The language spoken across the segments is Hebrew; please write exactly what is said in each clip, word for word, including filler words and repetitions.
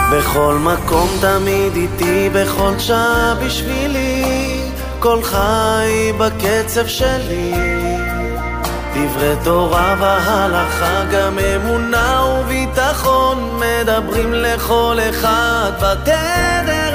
בכל מקום תמיד איתי, בכל שעה בשבילי, כל חי בקצב שלי. דברי תורה והלכה, גם אמונה וביטחון, מדברים לכל אחד בתדר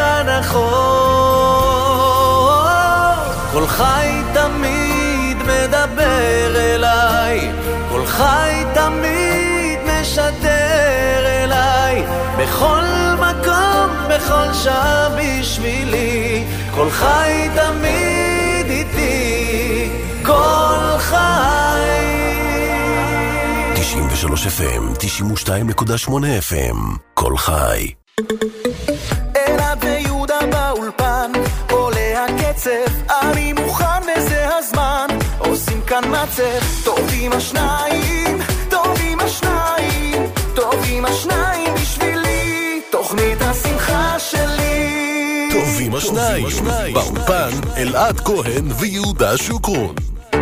הנכון. כל חי תמיד מדבר אליי, כל חי תמיד משדר אליי, בכל מקום, בכל שעה בשבילי, כל חי תמיד איתי, כל חי. תשעים ושלוש אף אם, תשעים ושתיים נקודה שמונה אף אם, כל חי. אלעד ויהודה באולפן, עולה הקצב, אני מוכן וזה הזמן, עושים כאן מצב, טובים השניים, טובים השניים, טובים השניים בשבילי, תוכנית השמחה שלי. טובים השניים, באולפן אלעד כהן ויהודה שוקרון.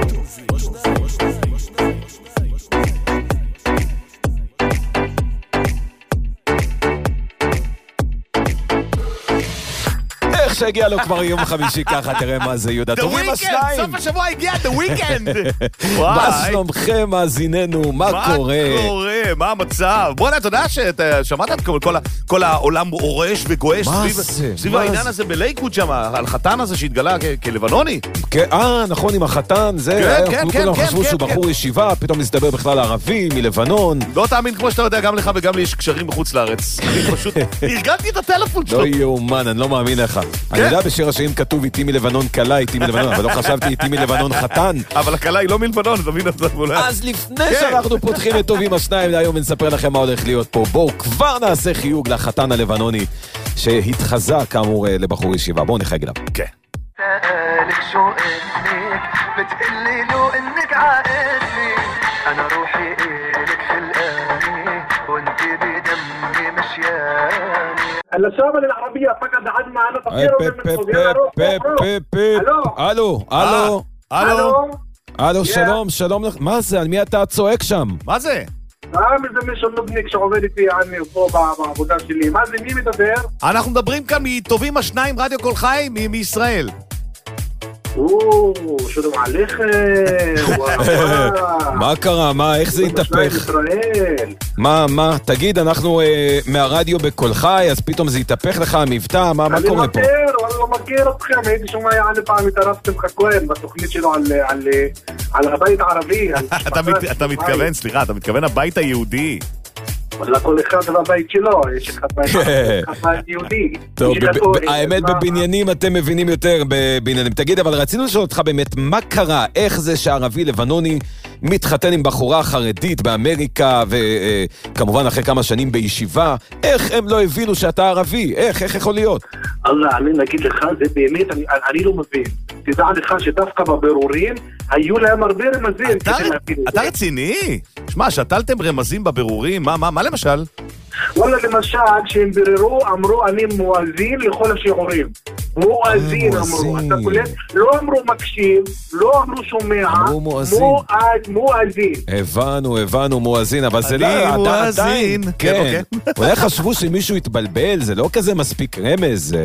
איך שהגיע לו כבר יום חמישי ככה, תראה מה זה יהודה. טובים השניים. סוף השבוע הגיע, the weekend. מה שלומכם מאזיננו, מה קורה? מה קורה, מה המצב? בוא'נה, אתה יודע ששמעת את כל העולם רועש וגועש סביב העניין הזה בלייקוד שם, על חתן הזה שהתגלה כלבנוני? אה, נכון, עם החתן, זה, כולם חשבו שהוא בחור ישיבה, פתאום מסתבר בכלל ערבי, מלבנון. לא תאמין, כמו שאתה יודע, גם לך וגם לי יש קשרים בחוץ לארץ. אני פשוט הרגלתי את הטלפון שלו. לא יאומן, אני לא מאמין לך. אני יודע בשיר השעים כתוב איתי מלבנון קלה, איתי מלבנון, אבל לא חשבתי איתי מלבנון חתן. אבל הקלה היא לא מלבנון, תבין את זה. אז לפני שאנחנו פותחים את טובים השניים להיום, נספר לכם מה הולך להיות פה. בואו כבר נעשה חיוג לחתן הלבנוני שהתחזה כאמור לבחור ישיבה. בואו נחייג אליו. כן. سألك شو اسمك بتقلي له انك عاقلي انا روحي إلك خلقاني وانت بدمي مشياني هلا شامل العربية فقط عد معنا تغييره من الو الو الو الو الو שלום שלום לך. מה זה? על מי אתה צועק שם? מה זה? אה, זה מישהו נובניק שעובד איתי אני פה בעבודה שלי. מה זה? מי מדבר? אנחנו מדברים כאן מטובים השניים רדיו כל חי מישראל. או, שלום עליכם. מה קרה? מה? איך זה התהפך? מה, מה? תגיד, אנחנו מהרדיו בכל חי, אז פתאום זה התהפך לך, המבטא, מה קורה פה? אני מכיר, אני לא מכיר אתכם. הייתי שומע יעני פעם התערבתם כהן בתוכנית שלו על הבית הערבי. אתה מתכוון, סליחה, אתה מתכוון הבית היהודי. אבל כל אחד בבית שלו, יש אחד בית יהודי. טוב, האמת בבניינים אתם מבינים יותר בבניינים. תגיד, אבל רצינו לשאול אותך באמת, מה קרה? איך זה שערבי לבנוני מתחתן עם בחורה חרדית באמריקה, וכמובן אחרי כמה שנים בישיבה, איך הם לא הבינו שאתה ערבי? איך, איך יכול להיות? אללה, אני נגיד לך, זה באמת, אני לא מבין. תדע לך שדווקא בבירורים, היו להם הרבה רמזים. אתה רציני? שמע, שתלתם רמזים בבירורים? מה, מה, מה למשל? וואלה, למשל, כשהם ביררו, אמרו, אני מואזין לכל השיעורים. מואזין אמרו. אתה קולט? לא אמרו מקשיב, לא אמרו שומע. אמרו מואזין. מואזין. הבנו, הבנו, מואזין, אבל זה לא... אני מואזין. כן. אולי חשבו שמישהו התבלבל, זה לא כזה מספיק רמז.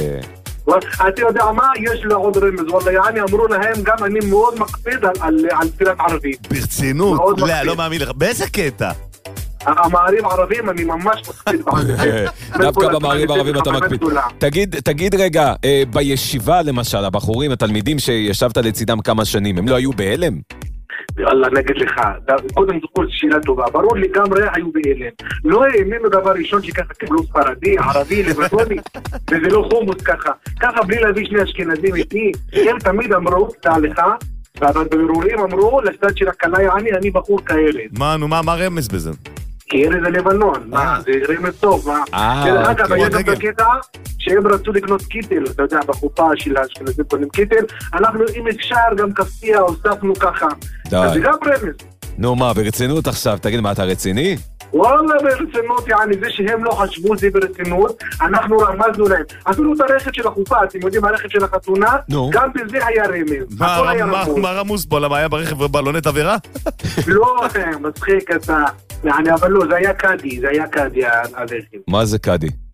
אתה יודע מה? יש לה עוד רמז. וואלה, יעני אמרו להם, גם אני מאוד מקפיד על תפילת ערבית. ברצינות? לא, לא מאמין לך. באיזה קטע? המעריב ערבים אני ממש מקפיד בערבים. דווקא במעריב ערבים אתה מקפיד. תגיד, תגיד רגע, בישיבה למשל, הבחורים, התלמידים שישבת לצידם כמה שנים, הם לא היו בהלם? אללה, נגיד לך, קודם כל שאלה טובה, ברור לגמרי היו בהלם. לא האמינו דבר ראשון שככה קיבלו ספרדי, ערבי, לבנוני, וזה לא חומוס ככה. ככה בלי להביא שני אשכנזים איתי, הם תמיד אמרו, תע לך, ובבירורים אמרו, לצד של הקלה יעני, אני בחור כאלה. מה, נו, מה רמז בזה? כי אלה זה לבנון, מה, זה רמז טוב, מה? דרך אגב, היה גם בקטע שהם רצו לקנות קיטל, אתה יודע, בחופה של האשכנזים קונים קיטל, אנחנו אם אפשר גם כפתיע, הוספנו ככה. אז זה גם רמז. נו מה, ברצינות עכשיו, תגיד מה, אתה רציני? וואלה, ברצינות, יעני, זה שהם לא חשבו זה ברצינות, אנחנו רמזנו להם. אפילו את הרכב של החופה, אתם יודעים, הרכב של החתונה, גם בזה היה רמז. מה רמוז פה? למה היה ברכב בלונת עבירה? לא, מצחיק אתה, יעני, אבל לא, זה היה קאדי, זה היה קאדי, הרכב. מה זה קאדי?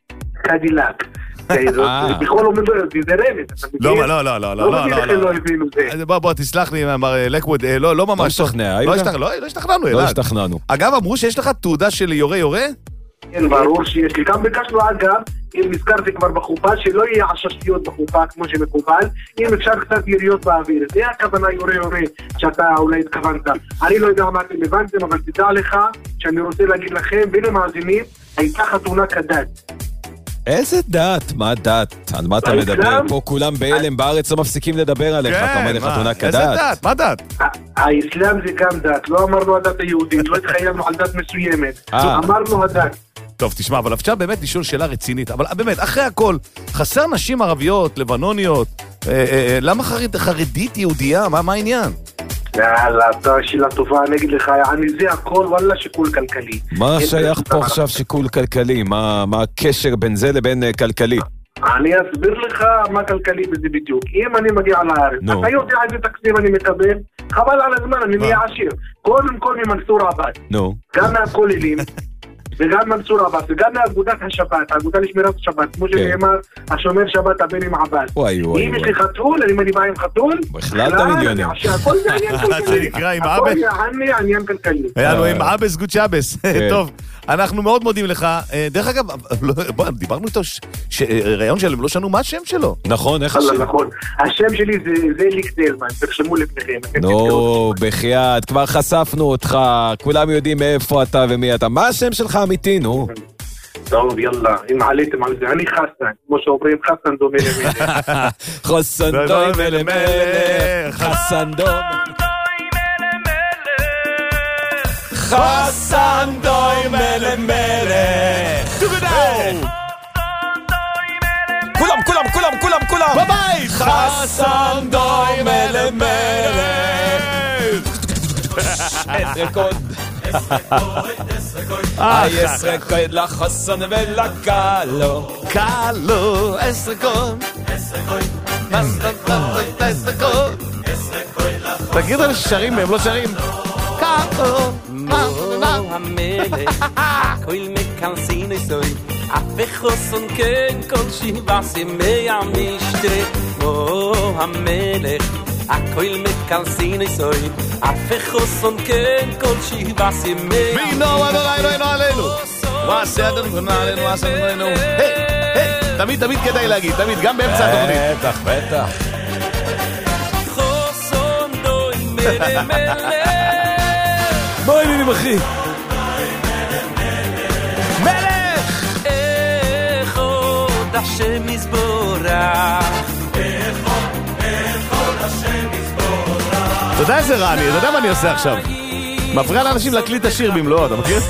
קדילק. בכל אומר, זה רמז, אתה מבין? לא, לא, לא, לא, לא, לא מבין איך לא הבינו זה. בוא, בוא, תסלח לי, מר לקווד, לא ממש. לא השתכנע, לא השתכנענו, לא השתכנענו. אגב, אמרו שיש לך תעודה של יורה יורה? כן, ברור שיש לי. גם ביקשנו אגב, אם נזכרתי כבר בחופה, שלא יהיה עששתיות בחופה כמו שמקובל, אם אפשר קצת יריות באוויר. זה הכוונה יורה יורה שאתה אולי התכוונת. אני לא יודע מה אתם הבנתם, אבל תדע לך שאני רוצה להגיד לכם, ולמאזינים, הייתה חתונה כדת. איזה דת? מה דת? על מה אתה מדבר? פה כולם בהלם בארץ לא מפסיקים לדבר עליך, אתה אומר חתונה כדת. איזה דת? מה דת? האסלאם זה גם דת, לא אמרנו הדת היהודית, לא התחייבנו על דת מסוימת, אמרנו הדת. טוב, תשמע, אבל אפשר באמת לשאול שאלה רצינית, אבל באמת, אחרי הכל, חסר נשים ערביות, לבנוניות, למה חרדית יהודייה? מה העניין? יאללה, שאלה טובה, אני אגיד לך, אני זה הכל, וואלה, שיקול כלכלי. מה שייך פה עכשיו שיקול כלכלי? מה הקשר בין זה לבין כלכלי? אני אסביר לך מה כלכלי בזה בדיוק. אם אני מגיע לארץ, אתה יודע איזה תקציב אני מקבל, חבל על הזמן, אני נהיה עשיר. קודם כל ממנסור עבאס. גם מהכוללים. וגם מנסור עבאס, וגם מאגודת השבת, האגודה לשמירת השבת, כמו שנאמר, השומר שבת הבן עם עבאס. אם יש לי חתול, אם אני בא עם חתול, בכלל אתה מיליונר. שהכל זה עניין כלכלי. זה נקרא עם אבא. הכל זה עניין כלכלי. היה לו עם אבס גוד שבס. טוב, אנחנו מאוד מודים לך. דרך אגב, דיברנו איתו רעיון שלהם, לא שנו מה השם שלו. נכון, איך השם? נכון, השם שלי זה ליק דלמן, תרשמו לפניכם. נו, בחייאת, כבר חשפנו אותך, כולם יודעים מאיפה אתה ומי אתה. מה השם שלך אמיתי, נו? טוב, יאללה, אם עליתם על זה, אני חסן, כמו שאומרים, חסן דומה למלך. חסן דומה למלך, חסן דומה חסן דומה למלך. כולם, כולם, כולם, כולם, כולם בבית! חסן דומה למלך. אסרקוד אסרקוד לחסן ולקלו קלו אסרקוד אסרקוד תגיד על שרים הם לא שרים קלו המלך הכל מקלסין איסוי אף חוסן כן כל שיבסי מהמשטרה מו המלך הכל מקלסין איסוי אף חוסן כן כל שיבסי מהמשטרה וינו אדוני אלוהינו עלינו ועשה אדוני עלינו ועשה אדוני היי היי תמיד תמיד כדאי להגיד תמיד גם באמצע התוכנית בטח בטח חוסן דוי מלך בואי נינים אחי מלך אחד השם יזבורך אתה יודע איזה רע אני, אתה יודע מה אני עושה עכשיו מפריע לאנשים להקליט השיר במלואו, אתה מכיר?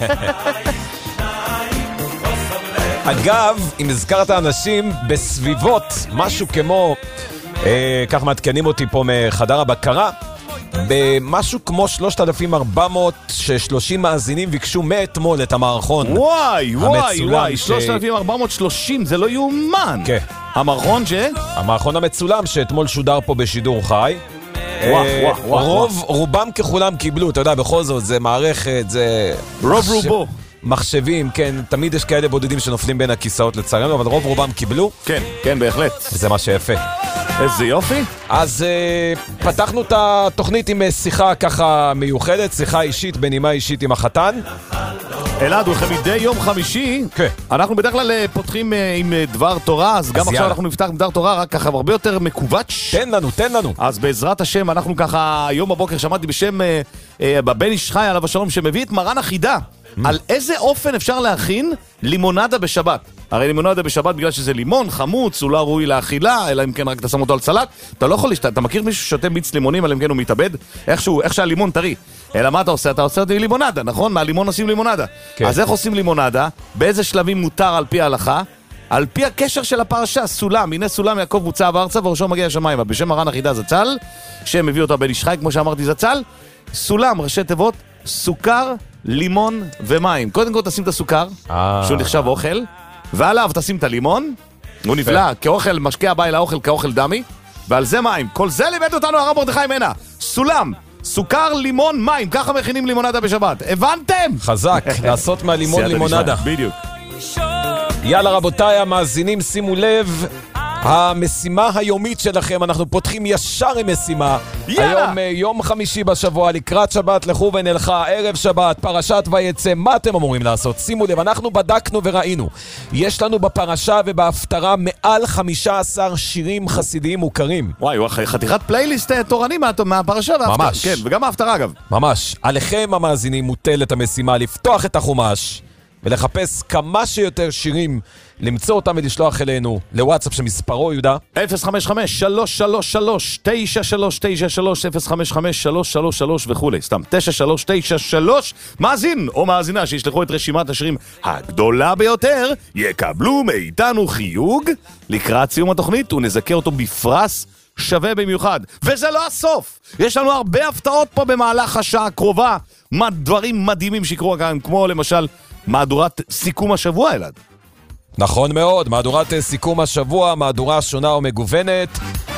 אגב, אם הזכרת אנשים בסביבות משהו כמו אה, כך מעדכנים אותי פה מחדר הבקרה במשהו כמו שלושת אלפים ארבע מאות ושלושים מאזינים ביקשו מאתמול את המערכון וואי וואי וואי שלושת אלפים ארבע מאות ושלושים זה לא יאומן כן. המערכון ש? המערכון המצולם שאתמול שודר פה בשידור חי וואו, וואו, וואו, רוב, וואו. רובם ככולם קיבלו, אתה יודע, בכל זאת, זה מערכת, זה... רוב מחשב... רובו. מחשבים, כן, תמיד יש כאלה בודדים שנופלים בין הכיסאות לצערנו, אבל רוב רובם קיבלו. כן, כן, בהחלט. וזה מה שיפה. איזה יופי. אז uh, פתחנו את התוכנית עם שיחה ככה מיוחדת, שיחה אישית, בנימה אישית עם החתן. אלעד, הוא מדי יום חמישי, כן. אנחנו בדרך כלל פותחים עם דבר תורה, אז גם אז עכשיו יאללה. אנחנו נפתח עם דבר תורה, רק ככה הרבה יותר מקובץ'. תן לנו, תן לנו. אז בעזרת השם, אנחנו ככה, היום בבוקר שמעתי בשם אה, אה, בבן איש חי עליו השלום, שמביא את מרן החידה, mm. על איזה אופן אפשר להכין לימונדה בשבת. הרי לימונדה בשבת בגלל שזה לימון, חמוץ, הוא לא ראוי לאכילה, אלא אם כן רק אתה שם אותו על סלט, אתה לא יכול לשת... אתה מכיר מישהו ששותה מיץ לימונים, אלא אם כן הוא מתאבד? איכשהו, איך שהלימון טרי. אלא מה אתה עושה? אתה עושה אותי לימונדה, נכון? מהלימון עושים לימונדה. כן. אז איך עושים לימונדה? באיזה שלבים מותר על פי ההלכה? על פי הקשר של הפרשה, סולם, הנה סולם יעקב מוצב ארצה וראשו מגיע השמיימה. בשם מרן החידה זצ"ל, שם מביא אותו בן איש חי, כמו שאמרתי זצ"ל, סולם, ראשי תיבות, סוכר, לימון ומים. קודם כל תשים את הסוכר, שהוא נחשב אוכל, ועליו תשים את הלימון, הוא נבלע כאוכל, משקה הבא אל האוכל כאוכל דמי, ועל זה מים. כל זה לימד אותנו הרב מרדכי מנע. סולם, סוכר, לימון, מים, ככה מכינים לימונדה בשבת. הבנתם? חזק, לעשות מהלימון לימונדה. בדיוק. יאללה רבותיי המאזינים, שימו לב, המשימה היומית שלכם, אנחנו פותחים ישר עם משימה. יאללה. היום יום חמישי בשבוע, לקראת שבת, לכו ונלכה, ערב שבת, פרשת ויצא, מה אתם אמורים לעשות? שימו לב, אנחנו בדקנו וראינו, יש לנו בפרשה ובהפטרה מעל חמישה עשר שירים חסידיים מוכרים. וואי, חתיכת פלייליסט תורני מה- מהפרשה וההפטרה. ממש. כן, וגם ההפטרה אגב. ממש, עליכם המאזינים מוטלת המשימה לפתוח את החומש ולחפש כמה שיותר שירים, למצוא אותם ולשלוח אלינו לוואטסאפ שמספרו יהודה אפס חמש חמש שלוש שלוש שלוש תשע שלוש תשע שלוש אפס חמש חמש שלוש שלוש שלוש וכולי, סתם תשע שלוש תשע שלוש. מאזין או מאזינה שישלחו את רשימת השירים הגדולה ביותר יקבלו מאיתנו חיוג לקראת סיום התוכנית ונזכה אותו בפרס שווה במיוחד. וזה לא הסוף, יש לנו הרבה הפתעות פה במהלך השעה הקרובה, מה דברים מדהימים שיקרו כאן, כמו למשל מהדורת סיכום השבוע אלעד. נכון מאוד, מהדורת סיכום השבוע, מהדורה שונה ומגוונת.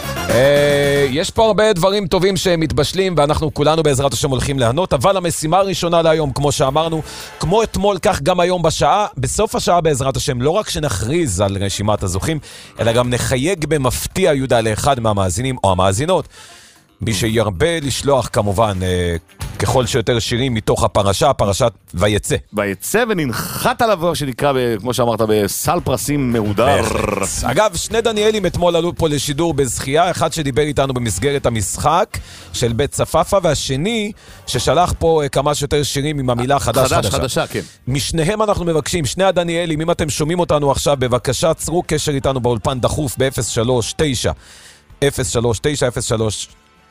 אה, יש פה הרבה דברים טובים שמתבשלים ואנחנו כולנו בעזרת השם הולכים להנות, אבל המשימה הראשונה להיום, כמו שאמרנו, כמו אתמול כך גם היום בשעה, בסוף השעה בעזרת השם, לא רק שנכריז על רשימת הזוכים, אלא גם נחייג במפתיע יהודה לאחד מהמאזינים או המאזינות, מי שירבה לשלוח כמובן אה, ככל שיותר שירים מתוך הפרשה, פרשת ויצא. ויצא וננחת עליו שנקרא, ב, כמו שאמרת, בסל פרסים מהודר. אגב, שני דניאלים אתמול עלו פה לשידור בזכייה, אחד שדיבר איתנו במסגרת המשחק של בית צפפה, והשני ששלח פה אה, כמה שיותר שירים עם המילה חדש חדש, חדשה. חדשה, כן. משניהם אנחנו מבקשים, שני הדניאלים, אם אתם שומעים אותנו עכשיו, בבקשה צרו קשר איתנו באולפן דחוף ב-אפס שלוש תשע אפס שלוש תשע אפס שלוש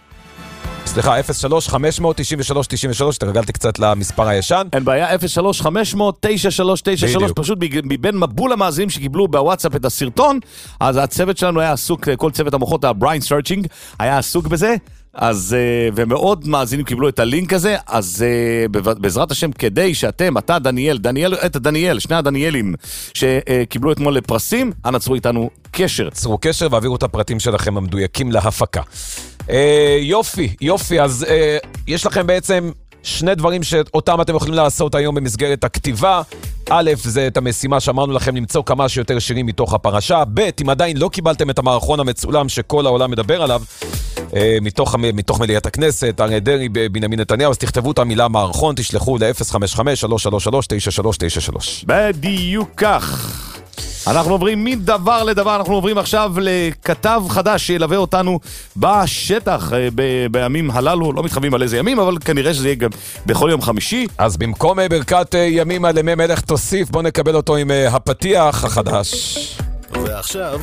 סליחה, אפס שלוש חמש תשע שלוש תשע שלוש, תרגלתי קצת למספר הישן. אין בעיה, אפס שלוש חמש תשע שלוש תשע שלוש, בדיוק. פשוט מבין מבול המאזינים שקיבלו בוואטסאפ את הסרטון, אז הצוות שלנו היה עסוק, כל צוות המוחות, הבריין סרצ'ינג, היה עסוק בזה, אז, ומאוד מאזינים קיבלו את הלינק הזה, אז בעזרת השם, כדי שאתם, אתה דניאל, דניאל, את דניאל, שני הדניאלים שקיבלו אתמול לפרסים, אנא צרו איתנו קשר. צרו קשר והעבירו את הפרטים שלכם המדויקים להפקה. אה, יופי, יופי, אז אה, יש לכם בעצם שני דברים שאותם אתם יכולים לעשות היום במסגרת הכתיבה. א', זה את המשימה שאמרנו לכם למצוא כמה שיותר שירים מתוך הפרשה. ב', אם עדיין לא קיבלתם את המערכון המצולם שכל העולם מדבר עליו, אה, מתוך, מתוך מליאת הכנסת, אריה דרעי, בנימין נתניהו, אז תכתבו את המילה מערכון, תשלחו ל-אפס חמש חמש שלוש שלוש שלוש תשע שלוש תשע שלוש. בדיוק כך. אנחנו עוברים מדבר לדבר, אנחנו עוברים עכשיו לכתב חדש שילווה אותנו בשטח ב- בימים הללו, לא מתחייבים על איזה ימים, אבל כנראה שזה יהיה גם בכל יום חמישי. אז במקום ברכת ימים על ימי מלך תוסיף, בוא נקבל אותו עם הפתיח החדש. ועכשיו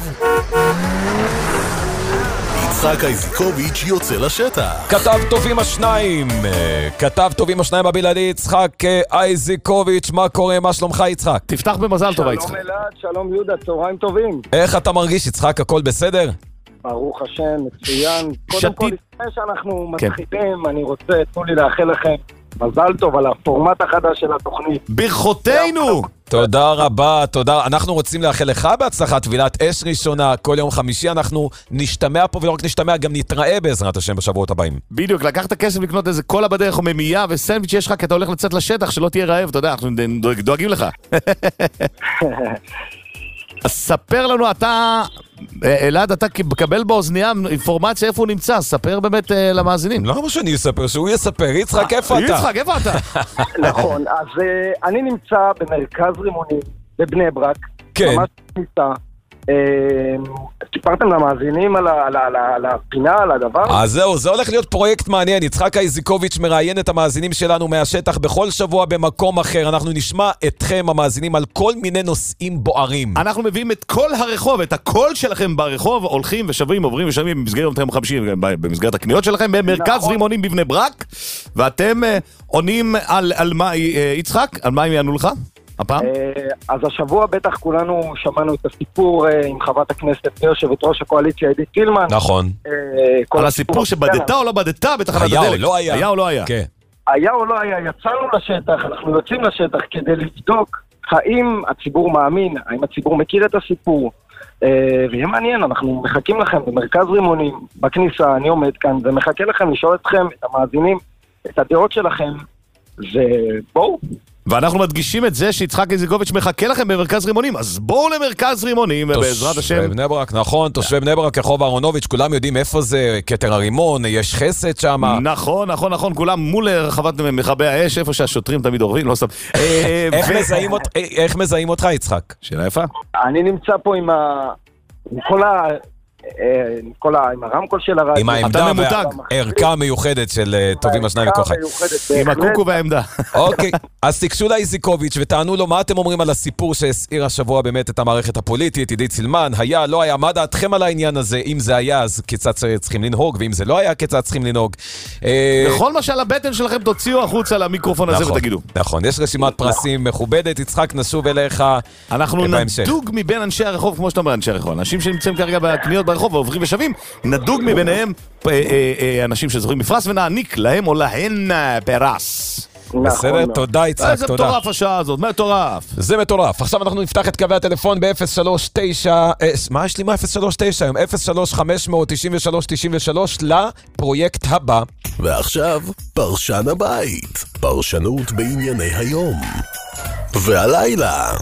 יצחק איזיקוביץ' יוצא לשטח. כתב טובים השניים, כתב טובים השניים הבלעדי יצחק איזיקוביץ', מה קורה, מה שלומך יצחק? תפתח במזל טובה יצחק. שלום אלעד, שלום יהודה, צהריים טובים. איך אתה מרגיש יצחק, הכל בסדר? ברוך השם, מצוין. קודם שתית- כל, לפני שאנחנו כן. מתחילים, אני רוצה, תנו לי לאחל לכם מזל טוב על הפורמט החדש של התוכנית. ברכותינו! תודה רבה, תודה. אנחנו רוצים לאחל לך בהצלחה, טבילת אש ראשונה, כל יום חמישי אנחנו נשתמע פה, ולא רק נשתמע, גם נתראה בעזרת השם בשבועות הבאים. בדיוק, לקחת כסף לקנות איזה קולה בדרך או ממייה וסנדוויץ' יש לך, כי אתה הולך לצאת לשטח, שלא תהיה רעב, אתה יודע, אנחנו דואג- דואגים לך. אז ספר לנו, אתה, אלעד, אתה מקבל באוזניה אינפורמציה איפה הוא נמצא, ספר באמת אה, למאזינים. למה שאני אספר? שהוא יספר. יצחק, איפה אתה? יצחק, איפה אתה? נכון, אז uh, אני נמצא במרכז רימונים בבני ברק. כן. ממש נמצא. Uh, סיפרתם למאזינים על, ה- על, ה- על, ה- על הפינה, על הדבר? אז זהו, זה הולך להיות פרויקט מעניין. יצחק איזיקוביץ' מראיין את המאזינים שלנו מהשטח בכל שבוע במקום אחר. אנחנו נשמע אתכם המאזינים על כל מיני נושאים בוערים. אנחנו מביאים את כל הרחוב, את הקול שלכם ברחוב, הולכים ושבים, עוברים ושבים במסגרת יום חמישי, במסגרת הקניות שלכם, במרכז נכון. רימונים בבני ברק, ואתם אה, עונים על, על מה, אה, יצחק, על מה הם יענו לך? הפעם? אה, אז השבוע בטח כולנו שמענו את הסיפור אה, עם חברת הכנסת ויושבת ראש הקואליציה עידית סילמן. נכון. אה, כל על הסיפור שבדתה או לא בדתה בתחנת הדלק. היה או לא היה. היה או לא היה. כן. היה או לא היה, יצאנו לשטח, אנחנו יוצאים לשטח כדי לבדוק האם הציבור מאמין, האם הציבור מכיר את הסיפור. אה, ויהיה מעניין, אנחנו מחכים לכם במרכז רימונים, בכניסה, אני עומד כאן ומחכה לכם לשאול אתכם, את המאזינים, את הדעות שלכם, ובואו, ואנחנו מדגישים את זה שיצחק איזיקוביץ' מחכה לכם במרכז רימונים, אז בואו למרכז רימונים, בעזרת השם. תושבי בני ברק, נכון, תושבי בני ברק, רחוב אהרונוביץ', כולם יודעים איפה זה, כתר הרימון, יש חסד שם. נכון, נכון, נכון, כולם מול רחבת מכבי האש, איפה שהשוטרים תמיד עורבים, לא סתם. איך מזהים אותך, יצחק? שאלה יפה. אני נמצא פה עם כל ה... עם כל ה... עם הרמקול של הרדיו. עם העמדה והערכה המיוחדת של טובים השניים וכוחי. עם הקוקו והעמדה. אוקיי, אז תיגשו לאיזיקוביץ' ותענו לו מה אתם אומרים על הסיפור שהסעיר השבוע באמת את המערכת הפוליטית. עידית סילמן, היה, לא היה, מה דעתכם על העניין הזה? אם זה היה, אז כיצד צריכים לנהוג, ואם זה לא היה, כיצד צריכים לנהוג. בכל מה שעל הבטן שלכם תוציאו החוצה למיקרופון הזה ותגידו. נכון, יש רשימת פרסים מכובדת. יצחק, נשוב אליך. אנחנו נדוג מבין אנשי הרחוב, כמו שאתה אומר, אנשי הרחוב. אנשים שנמצאים כרגע בקניות ברחוב ועוברים ושווים, נדוג מביניהם אנשים שזוכים בפרס ונעניק להם או להן פרס. בסדר, תודה יצחק, זה תודה. זה מטורף השעה הזאת, מטורף. זה מטורף. עכשיו אנחנו נפתח את קווי הטלפון ב-אפס שלוש תשע, מה יש לי מה אפס שלוש תשע היום? אפס שלוש חמש תשע שלוש תשע שלוש לפרויקט הבא. ועכשיו, פרשן הבית. פרשנות בענייני היום. והלילה...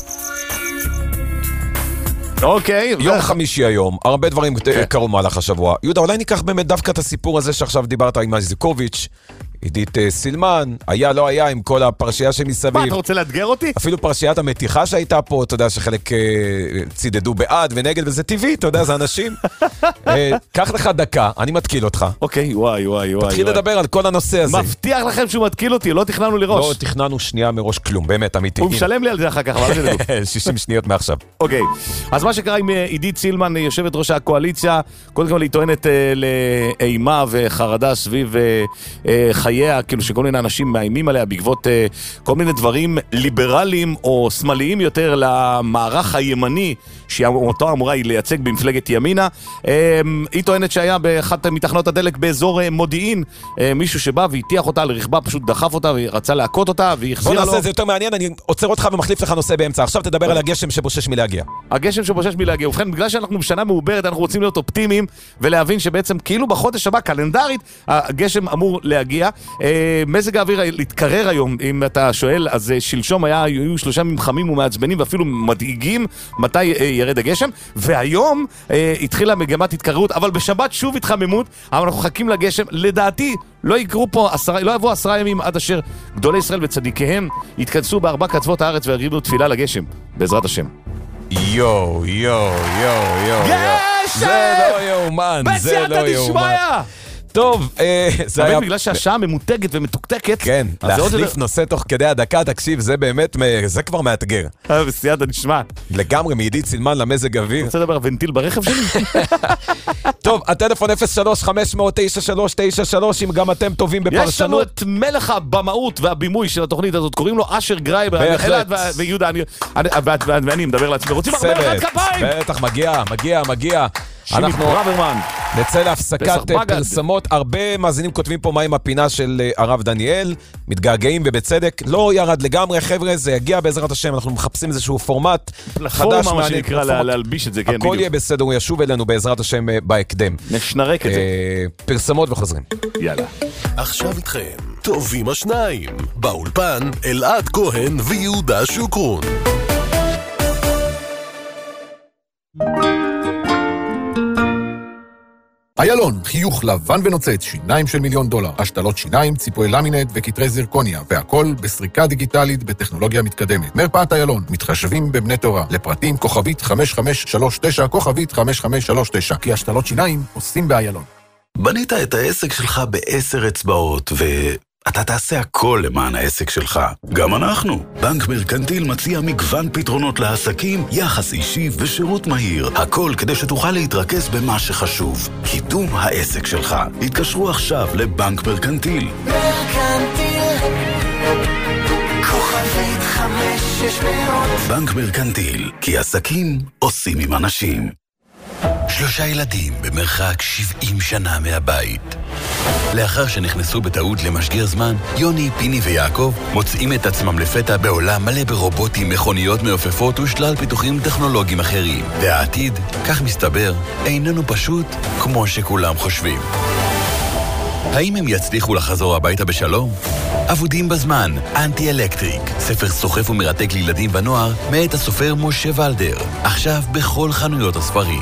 אוקיי. יום חמישי היום, הרבה דברים קרו מהלך השבוע. יהודה, אולי ניקח באמת דווקא את הסיפור הזה שעכשיו דיברת עם איזיקוביץ', עידית סילמן, היה, לא היה, עם כל הפרשייה שמסביב. מה, אתה רוצה לאתגר אותי? אפילו פרשיית המתיחה שהייתה פה, אתה יודע שחלק צידדו בעד ונגד, וזה טבעי, אתה יודע, זה אנשים. קח לך דקה, אני מתקיל אותך. אוקיי, וואי, וואי, וואי. תתחיל לדבר על כל הנושא הזה. מבטיח לכם שהוא מתקיל אותי, לא תכננו לראש. לא תכננו שנייה מראש כלום, באמת, אמיתי. הוא משלם לי על זה אחר כך, אבל זה דקו. שישים שניות מעכשיו. אוקיי, אז מה שקרה עם עידית סילמן, יושבת ראש הקואליציה, קודם כל היא טוענת לאימה וחרדה סביב חייה, כאילו שכל מיני אנשים מאיימים עליה בעקבות כל מיני דברים ליברליים או שמאליים יותר למערך הימני שאותו אמורה היא לייצג במפלגת ימינה. היא טוענת שהיה באחת מתחנות הדלק באזור מודיעין מישהו שבא והטיח אותה על רכבה, פשוט דחף אותה ורצה להכות אותה והיא החזירה לו. בוא נעשה, זה יותר מעניין, אני עוצר אותך ומחליף לך נושא באמצע. עכשיו תדבר על הגשם שבושש מלהגיע. הגשם שבושש מלהגיע. ובכן, בגלל שאנחנו בשנה מעוברת, אנחנו רוצים להיות אופטימיים ולהבין שבעצם כאילו בחודש הבא, קלנדרית, הגשם אמור להגיע. מזג האוויר להתקרר היום, אם אתה שואל, אז שלשום היה, היו שלושה ימים חמים ומעצבנים ואפילו מדאיגים מתי ירד הגשם, והיום התחילה מגמת התקררות, אבל בשבת שוב התחממות, אבל אנחנו חכים לגשם. לדעתי לא יקרו פה עשרה, לא יבואו עשרה ימים עד אשר גדולי ישראל וצדיקיהם יתכנסו בארבע קצוות הארץ ויריבו תפילה לגשם, בעזרת השם. יו, יו, יו, יו. גשם! זה לא יאומן, זה לא יאומן. טוב, זה היה... בגלל שהשעה ממותגת ומתוקתקת. כן, להחליף נושא תוך כדי הדקה, תקשיב, זה באמת, זה כבר מאתגר. בסייעתא נשמע. לגמרי, מעידית סילמן למזג אוויר. רוצה לדבר על ונטיל ברכב שלי? טוב, הטלפון אפס שלוש חמש תשע שלוש תשע שלוש, אם גם אתם טובים בפרשנות. יש לנו את מלך הבמאות והבימוי של התוכנית הזאת, קוראים לו אשר גרייבר, אלעד ויהודה, ואני מדבר לעצמי, רוצים הרבה אחד כפיים! בטח, מגיע, מגיע, מגיע. אנחנו נצא להפסקת פרסמות. הרבה מאזינים כותבים פה מה עם הפינה של הרב דניאל, מתגעגעים ובצדק. לא ירד לגמרי, חבר'ה, זה יגיע בעזרת השם. אנחנו מחפשים איזשהו פורמט חדש, מה שנקרא להלביש את זה, כן, הכל יהיה בסדר, הוא ישוב אלינו בעזרת השם בהקדם. נשנרק את זה. פרסמות וחוזרים. יאללה. עכשיו איתכם, טובים השניים, באולפן אלעד כהן ויהודה שוקרון. איילון, חיוך לבן ונוצץ, שיניים של מיליון דולר, השתלות שיניים, ציפוי למינט וכתרי זירקוניה, והכל בסריקה דיגיטלית בטכנולוגיה מתקדמת. מרפאת איילון, מתחשבים בבני תורה, לפרטים כוכבית חמש חמש שלוש תשע, כוכבית חמש חמש שלוש תשע, כי השתלות שיניים עושים באיילון. בנית את העסק שלך בעשר אצבעות ו... אתה תעשה הכל למען העסק שלך. גם אנחנו. בנק מרקנטיל מציע מגוון פתרונות לעסקים, יחס אישי ושירות מהיר. הכל כדי שתוכל להתרכז במה שחשוב. קידום העסק שלך. התקשרו עכשיו לבנק מרקנטיל. מרקנטיל כוכבית חמש שש מאות. בנק מרקנטיל, כי עסקים עושים עם אנשים. שלושה ילדים במרחק שבעים שנה מהבית. לאחר שנכנסו בטעות למשגר זמן, יוני, פיני ויעקב מוצאים את עצמם לפתע בעולם מלא ברובוטים, מכוניות מעופפות ושלל פיתוחים טכנולוגיים אחרים. והעתיד, כך מסתבר, איננו פשוט כמו שכולם חושבים. האם הם יצליחו לחזור הביתה בשלום? אבודים בזמן, אנטי אלקטריק, ספר סוחף ומרתק לילדים ונוער, מאת הסופר משה ולדר, עכשיו בכל חנויות הספרים.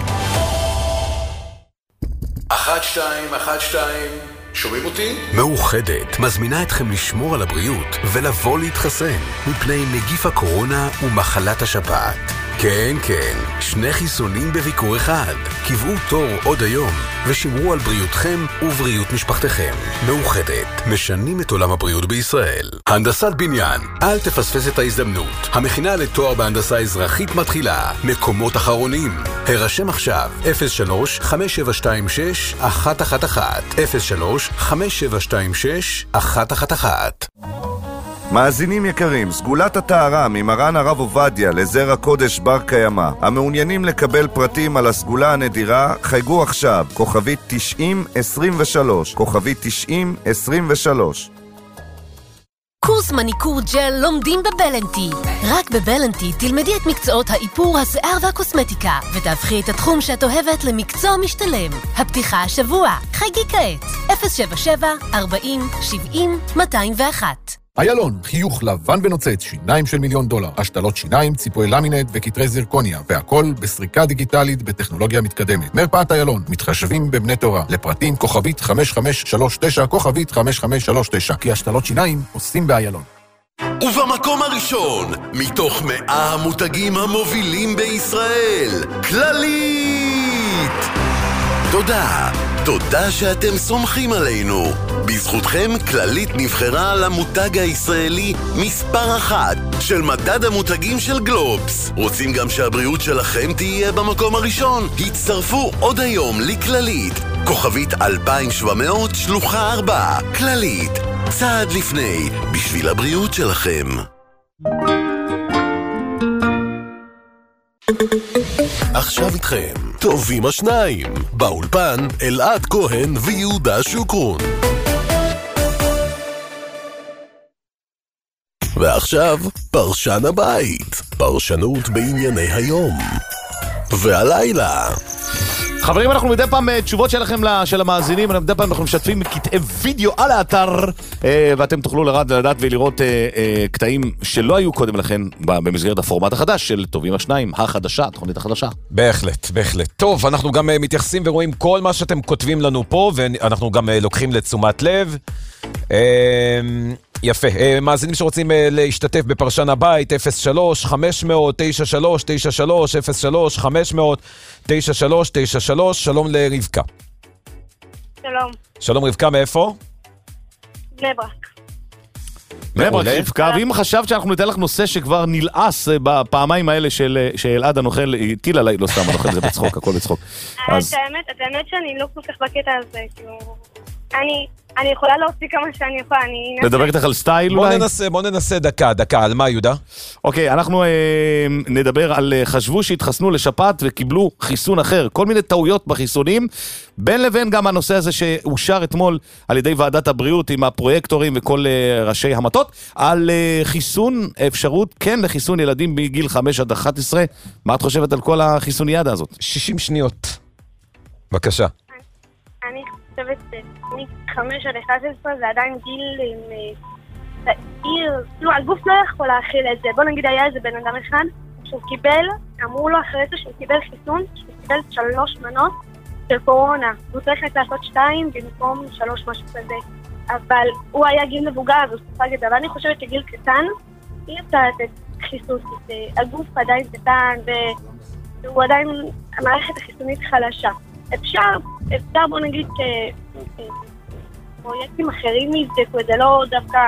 אחת, שתיים, אחת, שתיים, שומעים אותי? מאוחדת מזמינה אתכם לשמור על הבריאות ולבוא להתחסן מפני נגיף הקורונה ומחלת השפעת. כן, כן, שני חיסונים בביקור אחד. קבעו תור עוד היום ושמרו על בריאותכם ובריאות משפחתכם. מאוחדת, משנים את עולם הבריאות בישראל. הנדסת בניין, אל תפספס את ההזדמנות. המכינה לתואר בהנדסה אזרחית מתחילה. מקומות אחרונים. הרשם עכשיו, אפס שלוש חמש שבע שתיים שש אחת אחת אחת, אפס שלוש חמש שבע שתיים שש אחת אחת אחת. מאזינים יקרים, סגולת הטהרה ממרן הרב עובדיה לזרע קודש בר קיימא. המעוניינים לקבל פרטים על הסגולה הנדירה, חייגו עכשיו, כוכבית תשעים עשרים ושלוש, כוכבית תשעים עשרים ושלוש. קורס מניקור ג'ל לומדים בבלנטי. רק בבלנטי תלמדי את מקצועות האיפור, השיער והקוסמטיקה, ותהפכי את התחום שאת אוהבת למקצוע משתלם. הפתיחה השבוע. חייגי כעת. אפס שבע שבע ארבעים שבעים מאתיים ואחת. איילון, חיוך לבן ונוצץ, שיניים של מיליון דולר, השתלות שיניים, ציפוי למינט וכתרי זירקוניה, והכל בסריקה דיגיטלית בטכנולוגיה מתקדמת. מרפאת איילון, מתחשבים בבני תורה, לפרטים כוכבית חמש חמש שלוש תשע, כוכבית חמש חמש שלוש תשע, כי השתלות שיניים עושים באיילון. ובמקום הראשון, מתוך מאה המותגים המובילים בישראל, כללית! תודה, תודה שאתם סומכים עלינו. בזכותכם כללית נבחרה למותג הישראלי מספר אחת של מדד המותגים של גלובס. רוצים גם שהבריאות שלכם תהיה במקום הראשון? הצטרפו עוד היום לכללית. כוכבית אלפיים שבע מאות שלוחה ארבע. כללית, צעד לפני, בשביל הבריאות שלכם. עכשיו איתכם, טובים השניים, באולפן אלעד כהן ויהודה שוקרון. ועכשיו, פרשן הבית, פרשנות בענייני היום. והלילה... חברים, אנחנו מדי פעם תשובות שלכם של המאזינים, מדי פעם אנחנו משתפים קטעי וידאו על האתר, ואתם תוכלו לרד לדעת ולראות קטעים שלא היו קודם לכן במסגרת הפורמט החדש של טובים השניים, החדשה, התוכנית החדשה. בהחלט, בהחלט. טוב, אנחנו גם מתייחסים ורואים כל מה שאתם כותבים לנו פה, ואנחנו גם לוקחים לתשומת לב. יפה, מאזינים שרוצים להשתתף בפרשן הבית, אפס שלוש חמש אפס אפס תשע שלוש תשע שלוש, אפס שלוש חמש אפס אפס תשע שלוש תשע שלוש. שלום לרבקה. שלום. שלום רבקה, מאיפה? בני ברק. בני ברק, רבקה, ואם חשבת שאנחנו ניתן לך נושא שכבר נלעס בפעמיים האלה שאלעד הנוכל הטיל עליי, לא סתם, הנוכל זה בצחוק, הכל בצחוק. האמת, האמת שאני לא כל כך בקטע הזה, כאילו... אני... אני יכולה להוציא כמה שאני יכולה, אני... נדבר איתך על סטייל בוא אולי? ננסה, בוא ננסה דקה, דקה, על מה יהודה? אוקיי, אנחנו אה, נדבר על חשבו שהתחסנו לשפעת וקיבלו חיסון אחר, כל מיני טעויות בחיסונים, בין לבין גם הנושא הזה שאושר אתמול על ידי ועדת הבריאות עם הפרויקטורים וכל אה, ראשי המטות, על אה, חיסון, אפשרות כן לחיסון ילדים בגיל חמש עד אחת עשרה, מה את חושבת על כל החיסוניאדה הזאת? שישים שניות. בבקשה. אני חושבת מ-חמש עד אחת עשרה זה עדיין גיל צעיר, כאילו הגוף לא יכול להכיל את זה. בוא נגיד היה איזה בן אדם אחד שהוא קיבל, אמרו לו אחרי זה שהוא קיבל חיסון, שהוא קיבל שלוש מנות של קורונה, הוא צריך רק לעשות שתיים במקום שלוש משהו כזה, אבל הוא היה גיל מבוגר והוא סופג את זה, אבל אני חושבת שגיל קטן אי אפשר לתת חיסון, הגוף עדיין קטן והוא עדיין, המערכת החיסונית חלשה. אפשר, אפשר בוא נגיד פרויקטים אחרים יבדקו את זה, לא דווקא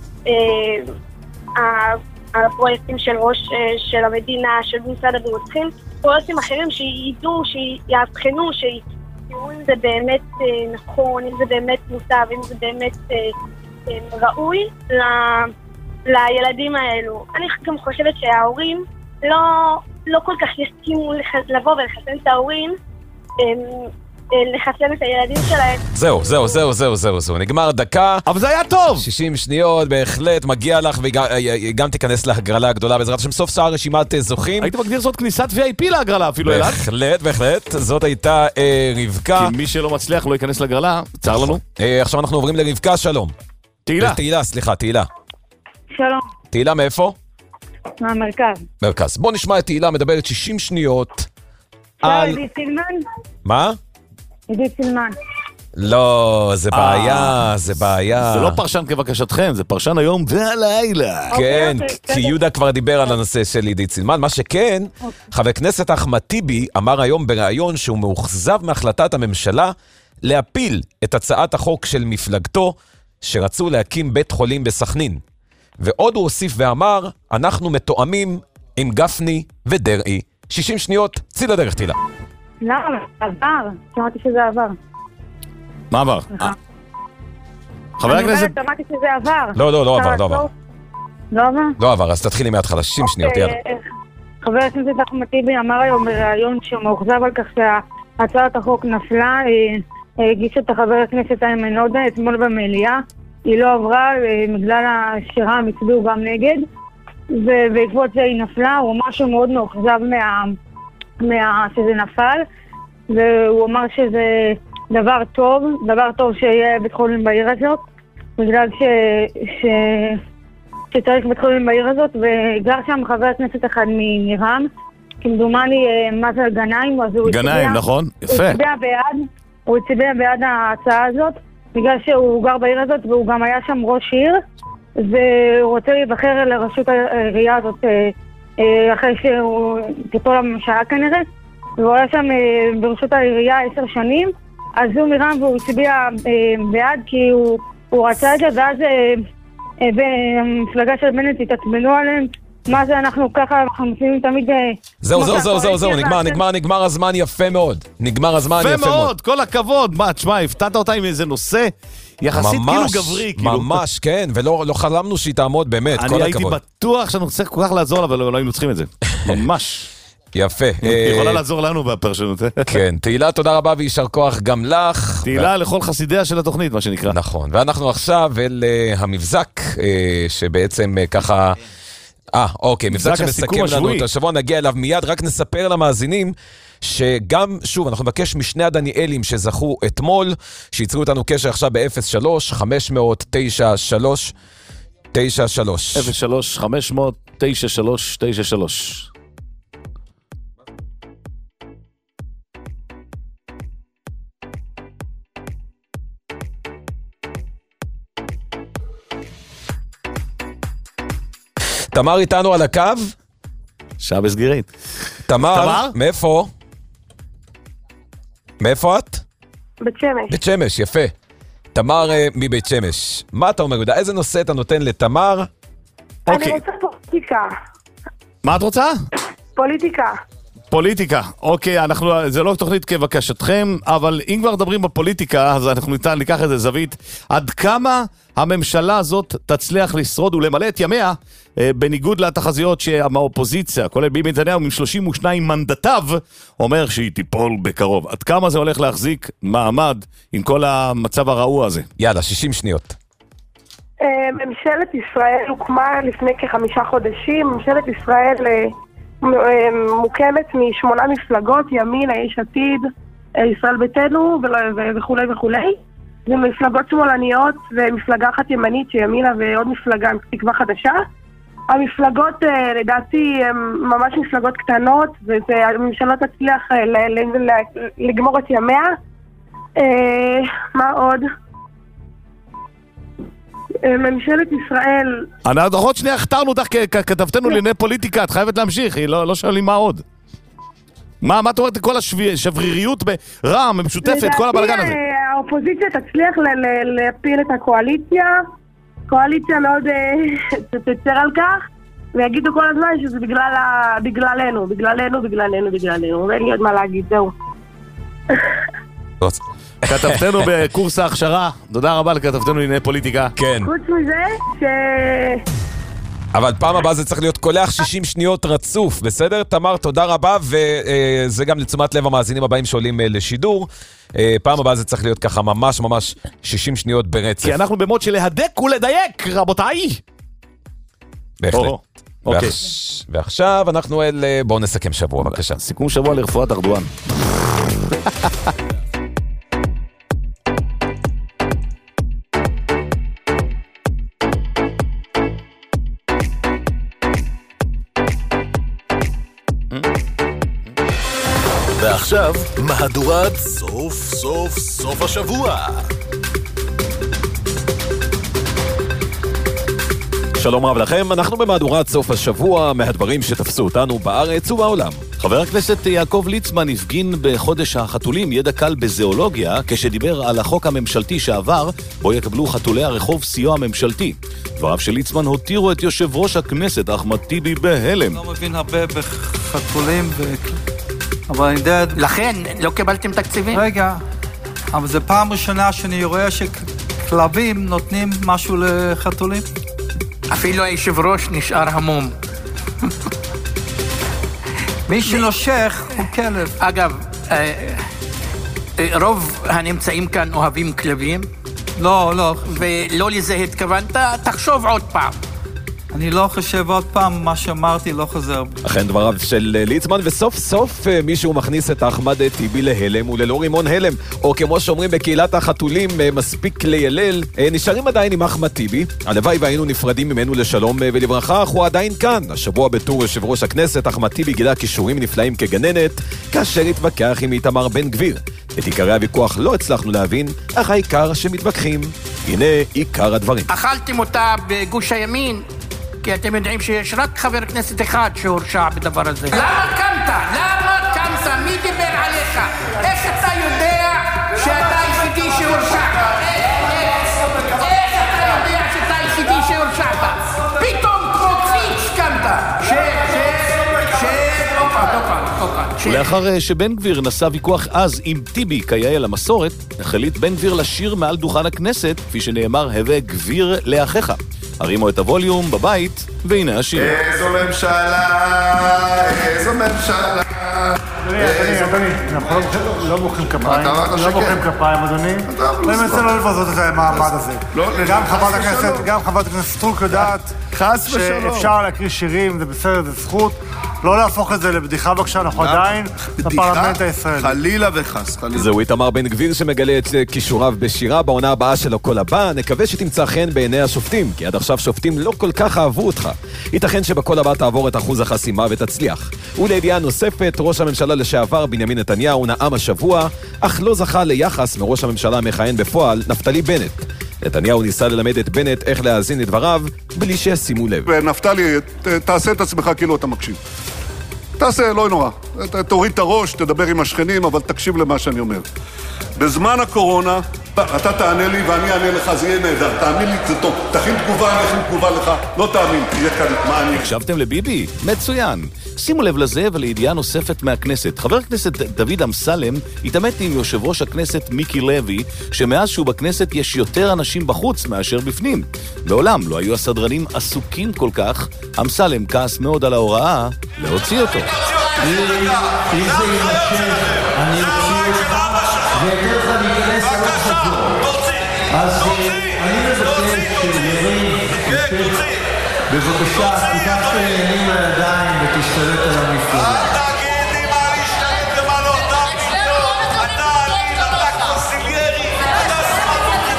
הפרויקטים של ראש של המדינה, של משרד הבריאות, צריכים פרויקטים אחרים שידעו, שיאבחנו, שיראו אם זה באמת נכון, אם זה באמת מוטב, אם זה באמת ראוי לילדים האלו. אני גם חושבת שההורים לא, לא כל כך יסכימו לבוא ולחסן את ההורים לחסן את הילדים שלהם. זהו, זהו, זהו, זהו, זהו, זהו. נגמר דקה. אבל זה היה טוב! שישים שניות, בהחלט, מגיע לך, וגם תיכנס להגרלה הגדולה, בעזרת השם, סוף שעה רשימת זוכים. היית מגדיר זאת כניסת וי איי פי להגרלה אפילו, אלעד? בהחלט, בהחלט. זאת הייתה אה, רבקה. כי מי שלא מצליח לא ייכנס להגרלה, צר לנו. אה, עכשיו אנחנו עוברים לרבקה, שלום. תהילה. תהילה, סליחה, תהילה. שלום. תהילה מאיפה? מהמרכז. מרכז. בוא נשמע את תהילה מדברת שישים שניות. על... עידית סילמן? מה? עידית סילמן. לא, זה בעיה, זה בעיה. זה לא פרשן כבקשתכם, זה פרשן היום והלילה. כן, כי יהודה כבר דיבר על הנושא של עידית סילמן. מה שכן, חבר כנסת אחמד טיבי אמר היום בראיון שהוא מאוכזב מהחלטת הממשלה להפיל את הצעת החוק של מפלגתו שרצו להקים בית חולים בסכנין. ועוד הוא הוסיף ואמר, אנחנו מתואמים עם גפני ודרעי. שישים שניות, צאי לדרך תהילה. למה? עבר. שמעתי שזה עבר. מה עבר? חבר הכנסת... אני שמעתי שזה עבר. לא, לא, לא עבר, לא עבר. לא עבר? לא עבר, אז תתחילי מההתחלה, שישים שניות, יאללה. חבר הכנסת אחמד טיבי אמר היום בראיון שהוא מאוכזב על כך שהצעת החוק נפלה, הגיש אותה חבר הכנסת איימן עודה אתמול במליאה, היא לא עברה בגלל שרע"מ הצביעו גם נגד, ובעקבות זה היא נפלה. הוא אמר שהוא מאוד מאוכזב מה שזה נפל, והוא אמר שזה דבר טוב, דבר טוב שיהיה בית חולים בעיר הזאת, בגלל ש... ש... שצריך בית חולים בעיר הזאת, וגר שם חבר הכנסת אחד מרע"מ, כמדומני מזל גנאים, אז הוא גנאים, הצביע, נכון? יפה. הוא הצביע בעד, הוא הצביע בעד ההצעה הזאת, בגלל שהוא גר בעיר הזאת, והוא גם היה שם ראש עיר, והוא רוצה להיבחר לראשות העירייה הזאת, אחרי שהוא טיפול לממשלה כנראה, והוא היה שם בראשות העירייה עשר שנים, אז הוא מרע"מ והוא הצביע בעד כי הוא, הוא רצה את זה, ואז במפלגה של בנט התעצבנו עליהם. מה זה, אנחנו ככה, אנחנו מציעים תמיד... זהו, זהו, זהו, זהו, זהו, נגמר, נגמר, נגמר הזמן יפה מאוד. נגמר הזמן יפה מאוד. יפה מאוד, כל הכבוד. מה, תשמע, הפתעת אותה עם איזה נושא יחסית כאילו גברי. ממש, כן, ולא חלמנו שהיא תעמוד באמת, כל הכבוד. אני הייתי בטוח שאנחנו צריך כל כך לעזור לה, אבל לא היינו צריכים את זה. ממש. יפה. היא יכולה לעזור לנו בפרשנות. כן, תהילה, תודה רבה ויישר כוח גם לך. תהילה לכל חסידיה של התוכנית, מה שנקרא. נכון, ואנחנו עכשיו אל המבזק, שבעצם ככה... אה, אוקיי, מבזק שמסכם לנו את השבוע, נגיע אליו מיד, רק נספר למאזינים שגם, שוב, אנחנו נבקש משני הדניאלים שזכו אתמול, שיצרו איתנו קשר עכשיו ב-אפס שלוש חמש אפס תשע שלוש תשע שלוש. אפס שלוש חמש אפס תשע שלוש תשע שלוש. תמר איתנו על הקו? שעה בסגירית. תמר, תמר? מאיפה? מאיפה את? בית שמש. בית שמש, יפה. תמר מבית שמש. מה אתה אומר, איזה נושא אתה נותן לתמר? אני רוצה פוליטיקה. מה את רוצה? פוליטיקה. פוליטיקה, אוקיי, אנחנו, זה לא תוכנית כבקשתכם, אבל אם כבר מדברים בפוליטיקה, אז אנחנו ניתן, ניקח איזה זווית, עד כמה הממשלה הזאת תצליח לשרוד ולמלא את ימיה, אה, בניגוד לתחזיות שהאופוזיציה, כולל ביבי נתניהו עם שלושים ושניים מנדטיו, אומר שהיא תיפול בקרוב. עד כמה זה הולך להחזיק מעמד עם כל המצב הרעוע הזה? יאללה, שישים שניות. ממשלת ישראל הוקמה לפני כחמישה חודשים, ממשלת ישראל... מוקמת משמונה מפלגות, ימין, יש עתיד, ישראל ביתנו וכו' וכו'. זה מפלגות שמאלניות ומפלגה אחת ימנית שימינה ועוד מפלגה עם תקווה חדשה. המפלגות לדעתי הן ממש מפלגות קטנות, והממשלה תצליח לגמור את ימיה. מה עוד? ממשלת ישראל... אנחנו עוד שנייה הכתרנו אותך ככתבתנו לענייני פוליטיקה, את חייבת להמשיך, לא שואלים מה עוד. מה את אומרת כל השבריריות ברע"מ, משותפת, כל הבלגן הזה? האופוזיציה תצליח להפיל את הקואליציה, קואליציה מאוד תצר על כך, ויגידו כל הזמן שזה בגללנו, בגללנו, בגללנו, בגללנו, ואין לי עוד מה להגיד, זהו. כתבתנו בקורס ההכשרה, תודה רבה לכתבתנו לענייני פוליטיקה. כן. חוץ מזה ש... אבל פעם הבאה זה צריך להיות קולח שישים שניות רצוף, בסדר? תמר, תודה רבה, וזה גם לתשומת לב המאזינים הבאים שעולים לשידור. פעם הבאה זה צריך להיות ככה ממש ממש שישים שניות ברצף. כי אנחנו במוד של להדק ולדייק, רבותיי. בהחלט. אוקיי. ועכשיו אנחנו אל... בואו נסכם שבוע, בבקשה. סיכום שבוע לרפואת ארדואן. ועכשיו, מהדורת סוף סוף סוף השבוע. שלום רב לכם, אנחנו במהדורת סוף השבוע מהדברים שתפסו אותנו בארץ ובעולם. חבר הכנסת יעקב ליצמן הפגין בחודש החתולים ידע קל בזואולוגיה כשדיבר על החוק הממשלתי שעבר בו יקבלו חתולי הרחוב סיוע ממשלתי. דבריו של ליצמן הותירו את יושב ראש הכנסת אחמד טיבי בהלם. לא מבין הרבה בחתולים ו... אבל אני יודע... לכן לא קיבלתם תקציבים? רגע, אבל זו פעם ראשונה שאני רואה שכלבים נותנים משהו לחתולים. אפילו היושב ראש נשאר המום. מי שנושך הוא כלב. אגב, רוב הנמצאים כאן אוהבים כלבים? לא, לא. ולא לזה התכוונת? תחשוב עוד פעם. אני לא חושב עוד פעם, מה שאמרתי לא חוזר. אכן דבריו של ליצמן, וסוף סוף מישהו מכניס את אחמד טיבי להלם וללא רימון הלם, או כמו שאומרים בקהילת החתולים, מספיק לילל, נשארים עדיין עם אחמד טיבי. הלוואי והיינו נפרדים ממנו לשלום ולברכה, אך הוא עדיין כאן. השבוע בתור יושב ראש הכנסת, אחמד טיבי גילה כישורים נפלאים כגננת, כאשר התווכח עם איתמר בן גביר. את עיקרי הוויכוח לא הצלחנו להבין, אך העיקר שמתווכחים. הנה עיקר הדברים. אכלתם אותה בגוש הימין, כי אתם יודעים שיש רק חבר כנסת אחד שהורשע בדבר הזה. למה קמת? למה קמת? מי דיבר עליך? איך אתה יודע שאתה היחידי שהורשעת? איך אתה יודע שאתה היחידי שהורשעת? פתאום כמו קפיץ קמת. שב, שב, שב, אופה, אופה, אופה. ולאחר שבן גביר נסע ויכוח אז עם טיבי כיאה למסורת, החליט בן גביר לשיר מעל דוכן הכנסת, כפי שנאמר, הווה גביר לאחיך. הרימו את הווליום בבית, והנה השיר. איזו ממשלה, איזו ממשלה. אדוני, אדוני, אנחנו לא מוחאים כפיים. לא מוחאים כפיים, אדוני. אני מנסה לא לבזות את המעמד הזה. גם חברת הכנסת סטרוק יודעת שאפשר להקריא שירים, זה בסדר, זה זכות. לא להפוך את זה לבדיחה בבקשה, אנחנו עדיין בפרלמנט הישראלי. חלילה וחס, חלילה. זהו איתמר בן גביר שמגלה את כישוריו בשירה בעונה הבאה של הקול הבא. נקווה שתמצא חן בעיני השופטים, כי עד עכשיו שופטים לא כל כך אהבו אותך. ייתכן שבקול הבא תעבור את אחוז החסימה ותצליח. ולידיעה נוספת, ראש הממשלה לשעבר בנימין נתניהו נאם השבוע, אך לא זכה ליחס מראש הממשלה המכהן בפועל, נפתלי בנט. נתניהו ניסה ללמד את בנט איך להאזין את דבריו, בלי שישימו לב. נפתלי, תעשה את עצמך כאילו אתה מקשיב. תעשה, לא נורא. תוריד את הראש, תדבר עם השכנים, אבל תקשיב למה שאני אומר. בזמן הקורונה, אתה תענה לי ואני אענה לך, זה יהיה נהדר. תאמין לי, זה טוב. תכין תגובה, אני אכין תגובה לך. לא תאמין, תהיה כאן מעניין. הקשבתם לביבי? מצוין. שימו לב לזה ולידיעה נוספת מהכנסת. חבר הכנסת דוד אמסלם התעמת עם יושב ראש הכנסת מיקי לוי, שמאז שהוא בכנסת יש יותר אנשים בחוץ מאשר בפנים. בעולם לא היו הסדרנים עסוקים כל כך. אמסלם כעס מאוד על ההוראה להוציא אותו. אם זה יימשך, אני אוציא אותך ואתן לך להיכנס ללוח שבוע. אז אני מבקש שירים, בבקשה, תיקח את העניינים לידיים ותשתלט על המפלגה. אל תגיד לי מה להשתלט ומה לא, אתה עליל, אתה קונסיליירי, אתה סמכות.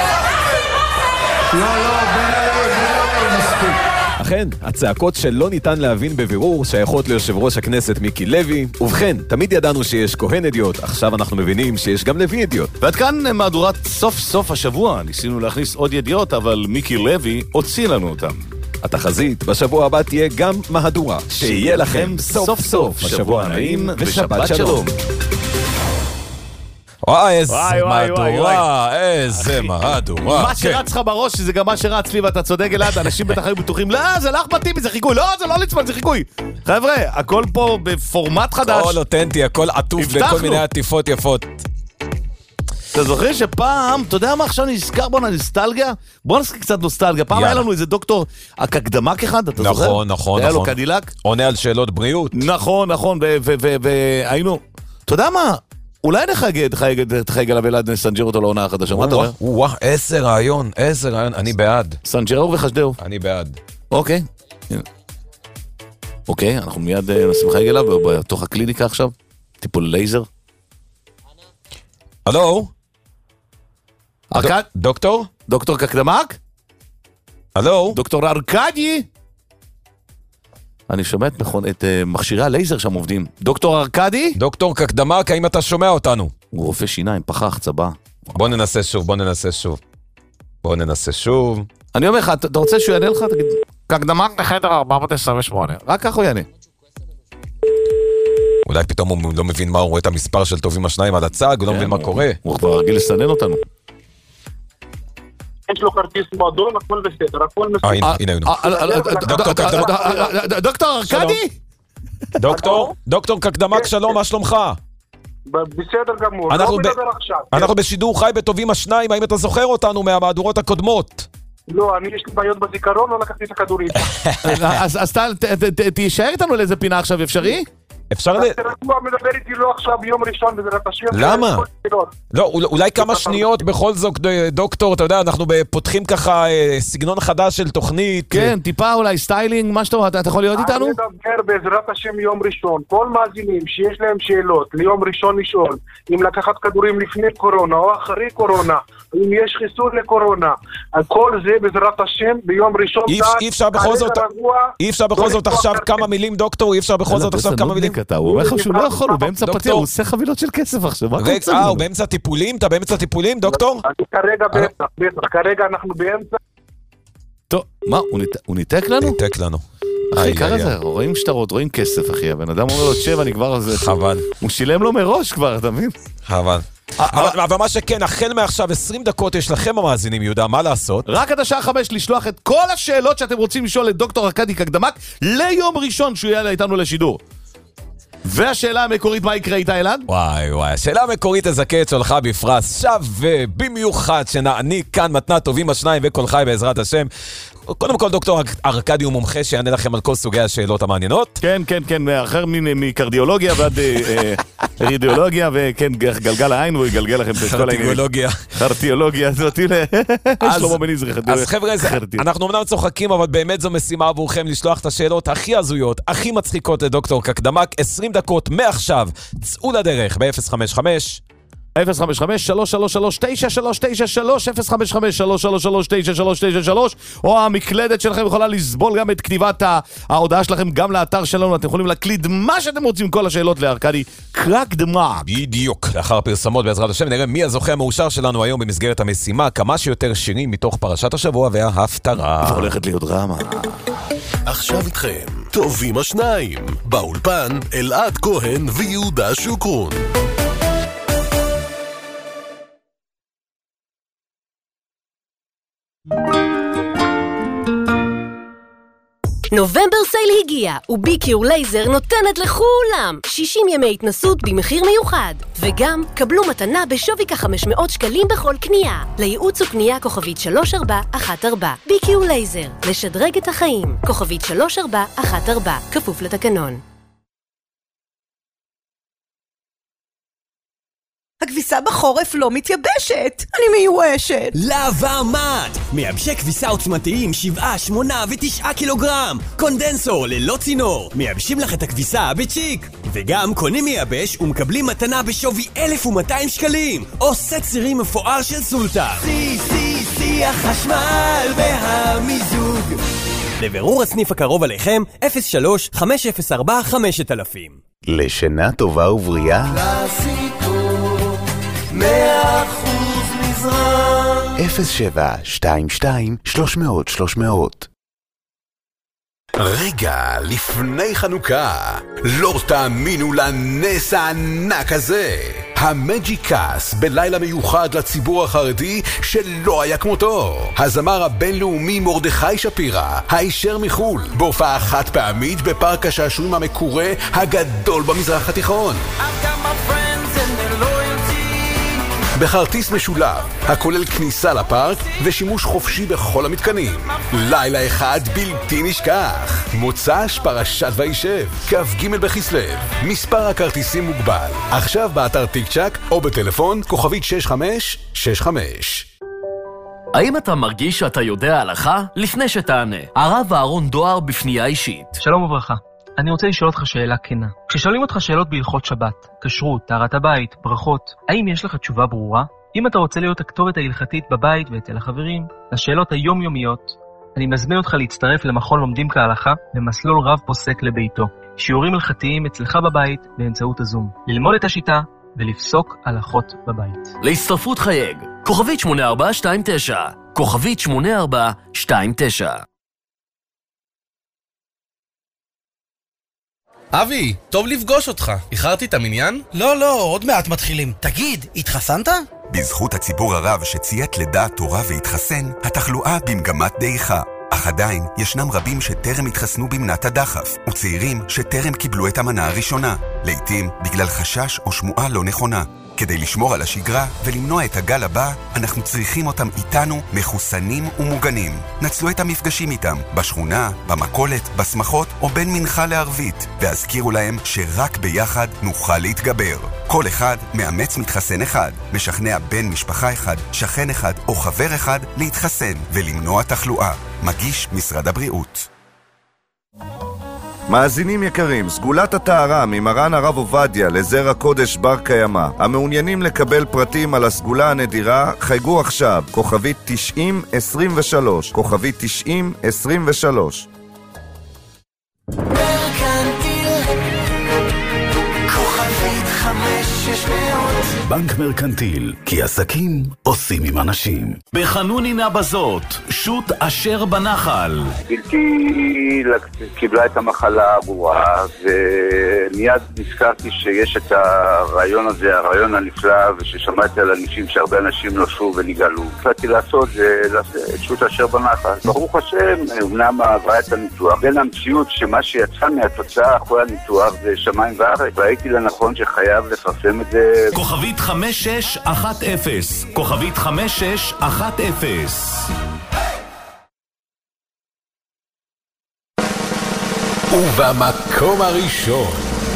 לא, לא, בין אלה מספיק. אכן, הצעקות שלא ניתן להבין בבירור שייכות ליושב ראש הכנסת מיקי לוי. ובכן, תמיד ידענו שיש כהן אדיוט, עכשיו אנחנו מבינים שיש גם לוי אדיוט. ועד כאן מהדורת סוף סוף השבוע. ניסינו להכניס עוד ידיעות, אבל מיקי לוי הוציא לנו אותם. התחזית בשבוע הבא תהיה גם מהדורה. שיהיה לכם סוף סוף שבוע נעים ושבת שלום. וואי, איזה מהדורה, איזה מהדורה. מה שרץ לך בראש, זה גם מה שרץ לי, ואתה צודק אלעד, אנשים בטח היו בטוחים, לא, זה לא אחמד טיבי, זה חיקוי, לא, זה לא ליצמן, זה חיקוי. חבר'ה, הכל פה בפורמט חדש. הכל אותנטי, הכל עטוף בכל מיני עטיפות יפות. אתה זוכר שפעם, אתה יודע מה עכשיו נזכר בו נוסטלגיה? בוא נזכיר קצת נוסטלגיה. פעם היה לנו איזה דוקטור הקקדמק אחד, אתה זוכר? נכון, נכון, היה לו נכון. קדילק. עונה על שאלות בריאות. נכון, נכון, והיינו... אתה יודע מה? אולי תחייג עליו אלעד נסנג'ר אותו לעונה החדשה, מה אתה אומר? וואו, איזה רעיון, איזה רעיון, אני בעד. סנג'רו וחשדהו. אני בעד. אוקיי. אוקיי, אנחנו מיד נשים חייג אליו, בתוך הקליניקה עכשיו. טיפול לייזר. הלו? ארכד? דוקטור? דוקטור קקדמק? הלו? דוקטור ארכדי? אני שומע את, מכון, את uh, מכשירי הלייזר שם עובדים. דוקטור ארכדי? דוקטור קקדמק, האם אתה שומע אותנו? הוא רופא שיניים, פחח, צבא. בוא ננסה שוב, בוא ננסה שוב. בוא ננסה שוב. אני אומר לך, אתה רוצה שהוא יענה לך? תגיד, קקדמק בחדר ארבע מאות עשרים ושמונה. רק ככה הוא יענה. אולי פתאום הוא לא מבין מה הוא רואה את המספר של טובים השניים על הצג, הוא לא מבין מה קורה. הוא כבר רגיל לסנן אותנו. יש לו כרטיס מועדון, הכל בסדר, הכל בסדר. הנה, הנה. דוקטור ארכדי? דוקטור? דוקטור קקדמק, שלום, מה שלומך? בסדר גמור, לא מדבר עכשיו. אנחנו בשידור חי בטובים השניים, האם אתה זוכר אותנו מהמהדורות הקודמות? לא, אני יש לי בעיות בזיכרון, לא לקחתי את הכדורים. אז תישאר איתנו לאיזה פינה עכשיו, אפשרי? אפשר ל... הוא מדבר איתי לא עכשיו ביום ראשון בעזרת השם. למה? לא, אולי כמה שניות בכל זאת, דוקטור, אתה יודע, אנחנו פותחים ככה סגנון חדש של תוכנית. כן, טיפה אולי סטיילינג, מה שאתה, אתה יכול להיות איתנו? אני מדבר בעזרת השם יום ראשון. כל מאזינים שיש להם שאלות ליום ראשון לשאול, אם לקחת כדורים לפני קורונה או אחרי קורונה, אם יש חיסון לקורונה, כל זה בעזרת השם ביום ראשון. אי אפשר בכל זאת, אי אפשר בכל זאת עכשיו כמה מילים, דוקטור, אי אפשר בכל זאת עכשיו כמה מילים. הוא אומר לך שהוא לא יכול, הוא באמצע פתיח, הוא עושה חבילות של כסף עכשיו. אה, הוא באמצע טיפולים? אתה באמצע טיפולים, דוקטור? אני כרגע באמצע, בטח, כרגע אנחנו באמצע. טוב, מה, הוא ניתק לנו? ניתק לנו. אחי, ככה זה, רואים שטרות, רואים כסף, אחי, הבן אדם אומר לו, תשב, אני כבר... חבל. הוא שילם לו מראש כבר, אתה מבין? חבל. אבל מה שכן, החל מעכשיו עשרים דקות יש לכם המאזינים, יהודה, מה לעשות? רק עד השעה חמש לשלוח את כל השאלות שאתם רוצים לשאול את דוקטור ארכדי קקדמק ליום ראשון שהוא יעלה איתנו לשידור. והשאלה המקורית, מה יקרה איתה, אלעד? וואי וואי, השאלה המקורית תזכה את שלך בפרס שווה במיוחד שנעניק כאן מתנה טובים השניים וכל חי בעזרת השם. קודם כל דוקטור ארכדי הוא מומחה שיענה לכם על כל סוגי השאלות המעניינות. כן, כן, כן, אחר מקרדיולוגיה ועד רידיולוגיה, וכן, גלגל העין, הוא יגלגל לכם את כל העניינים. חרטיולוגיה. חרטיולוגיה, זאת שלמה בן עזרא. אז חבר'ה, אנחנו אמנם צוחקים, אבל באמת זו משימה עבורכם לשלוח את השאלות הכי הזויות, הכי מצחיקות לדוקטור קקדמק. עשרים דקות מעכשיו, צאו לדרך ב-אפס חמש חמש אפס חמש חמש שלוש שלוש שלוש תשע שלוש תשע שלוש אפס חמש חמש שלוש שלוש שלוש תשע שלוש תשע שלוש, או המקלדת שלכם יכולה לסבול גם את כתיבת ההודעה שלכם גם לאתר שלנו. אתם יכולים להקליד מה שאתם רוצים, כל השאלות לארכדי קקדמק. בדיוק. לאחר הפרסומות בעזרת השם נראה מי הזוכה המאושר שלנו היום במסגרת המשימה כמה שיותר שירים מתוך פרשת השבוע וההפטרה. הולכת להיות דרמה. עכשיו איתכם טובים השניים באולפן אלעד כהן ויהודה שוקרון. נובמבר סייל הגיע, ובי-קיור לייזר נותנת לכולם שישים ימי התנסות במחיר מיוחד. וגם קבלו מתנה בשווי כ-חמש מאות שקלים בכל קנייה. לייעוץ וקנייה כוכבית שלוש ארבע אחת ארבע. בי-קיור לייזר, לשדרג את החיים. כוכבית שלוש ארבע אחת ארבע, כפוף לתקנון. הכביסה בחורף לא מתייבשת, אני מיואשת. לבה מט, מייבשי כביסה עוצמתיים שבעה, שמונה ותשעה קילוגרם. קונדנסור ללא צינור, מייבשים לך את הכביסה בצ'יק. וגם קונים מייבש ומקבלים מתנה בשווי אלף ומאתיים שקלים. או סט צירים מפואר של סולטה. סי סי סי החשמל והמיזוג. לבירור הסניף הקרוב עליכם, אפס שלוש חמש אפס ארבע חמש אלפים. לשינה טובה ובריאה מאה אחוז מזרח אפס שבע שתיים שתיים שלוש מאות שלוש מאות. רגע לפני חנוכה, לא תאמינו לנס הענק הזה. המג'יקס בלילה מיוחד לציבור החרדי שלא היה כמותו. הזמר הבינלאומי מרדכי שפירא, הישר מחול, בהופעה חד פעמית בפארק השעשועים המקורה הגדול במזרח התיכון. I've got my friends and their loyalty בכרטיס משולב, הכולל כניסה לפארק ושימוש חופשי בכל המתקנים. לילה אחד בלתי נשכח. מוצ"ש פרשת וישב, כ"ג בכסלו. מספר הכרטיסים מוגבל. עכשיו באתר טיק צ'ק או בטלפון כוכבית שש חמש שש חמש. האם אתה מרגיש שאתה יודע הלכה? לפני שתענה, הרב אהרון דואר בפנייה אישית. שלום וברכה. אני רוצה לשאול אותך שאלה כנה. כששואלים אותך שאלות בהלכות שבת, כשרות, טהרת הבית, ברכות, האם יש לך תשובה ברורה? אם אתה רוצה להיות הכתובת ההלכתית בבית ואצל החברים, לשאלות היומיומיות, אני מזמין אותך להצטרף למכון לומדים כהלכה במסלול רב פוסק לביתו. שיעורים הלכתיים אצלך בבית באמצעות הזום. ללמוד את השיטה ולפסוק הלכות בבית. להצטרפות חייג, כוכבית שמונה ארבע שתיים תשע, כוכבית שמונה ארבע שתיים תשע. אבי, טוב לפגוש אותך. איחרתי את המניין? לא, לא, עוד מעט מתחילים. תגיד, התחסנת? בזכות הציבור הרב שציית לדעת תורה והתחסן, התחלואה במגמת דעיכה. אך עדיין ישנם רבים שטרם התחסנו במנת הדחף, וצעירים שטרם קיבלו את המנה הראשונה, לעתים בגלל חשש או שמועה לא נכונה. כדי לשמור על השגרה ולמנוע את הגל הבא, אנחנו צריכים אותם איתנו מחוסנים ומוגנים. נצלו את המפגשים איתם, בשכונה, במקולת, בשמחות או בין מנחה לערבית, והזכירו להם שרק ביחד נוכל להתגבר. כל אחד מאמץ מתחסן אחד, משכנע בן משפחה אחד, שכן אחד או חבר אחד להתחסן ולמנוע תחלואה. מגיש משרד הבריאות. מאזינים יקרים, סגולת הטהרה ממרן הרב עובדיה לזרע קודש בר קיימא. המעוניינים לקבל פרטים על הסגולה הנדירה, חייגו עכשיו, כוכבית תשעים עשרים ושלוש, כוכבית תשעים עשרים ושלוש. בנק מרקנטיל, כי עסקים עושים עם אנשים. בחנוני נבזות, שוט אשר בנחל. בלתי קיבלה את המחלה הברורה, ומיד נזכרתי שיש את הרעיון הזה, הרעיון הנפלא, וששמעתי על אנשים שהרבה אנשים נושרו ונגלו. החלטתי לעשות את שוט אשר בנחל. ברוך השם, אמנם עברה את הניתוח. בין המציאות שמה שיצא מהתוצאה אחרי הניתוח זה שמיים וארץ, והייתי לנכון שחייב לפרסם את זה. כוכבית חמש שש אחת אפס, כוכבית חמש שש אחת אפס. ובמקום הראשון,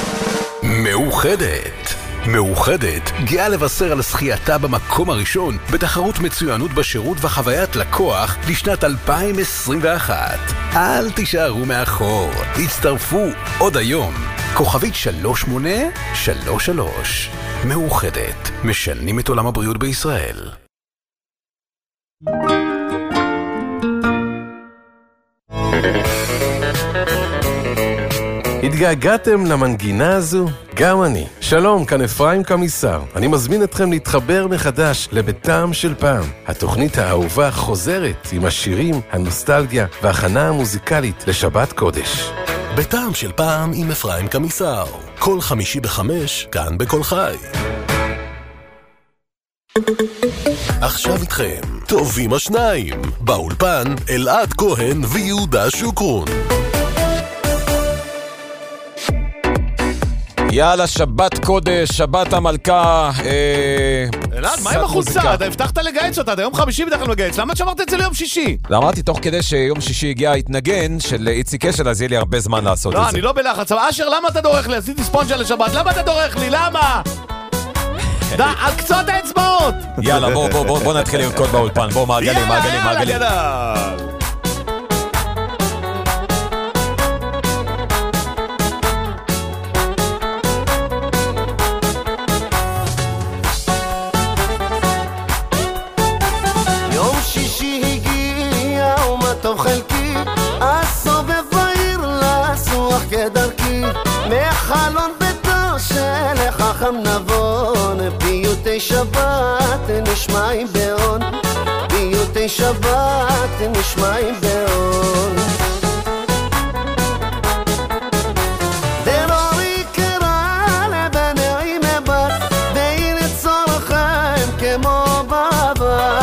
מאוחדת. מאוחדת גאה לבשר על זכייתה במקום הראשון בתחרות מצוינות בשירות וחוויית לקוח לשנת אלפיים עשרים ואחת. אל תישארו מאחור, הצטרפו עוד היום. כוכבית שלוש שמונה שלוש שלוש. מאוחדת, משנים את עולם הבריאות בישראל. התגעגעתם למנגינה הזו? גם אני. שלום, כאן אפרים קמיסר. אני מזמין אתכם להתחבר מחדש לביתם של פעם. התוכנית האהובה חוזרת עם השירים, הנוסטלגיה וההכנה המוזיקלית לשבת קודש. ביתם של פעם עם אפרים קמיסר. כל חמישי בחמש, כאן בכל חי. עכשיו איתכם, טובים השניים. באולפן, אלעד כהן ויהודה שוקרון. יאללה, שבת קודש, שבת המלכה. אלעד, מה עם החולצה? אתה הבטחת לגייץ אותה, אתה יום חמישי בדרך כלל לגייץ, למה שמרת את זה ליום שישי? אמרתי, תוך כדי שיום שישי הגיע התנגן של איציק קשל, אז יהיה לי הרבה זמן לעשות את זה. לא, אני לא בלחץ. אשר, למה אתה דורך לי? עשיתי ספונג'ה לשבת, למה אתה דורך לי? למה? דה, על קצות האצבעות! יאללה, בוא, בוא, בוא נתחיל לרקוד באולפן. בוא, מעגלים, מעגלים, מעגלים. טוב חלקי, הסובב בעיר לסוח כדרכי, מחלון ביתו של חכם נבון, פיוטי שבת נשמעים בעון, פיוטי שבת נשמעים בעון. דרורי קרא לבנעי מבת, ואין צורכם כמו בעבר.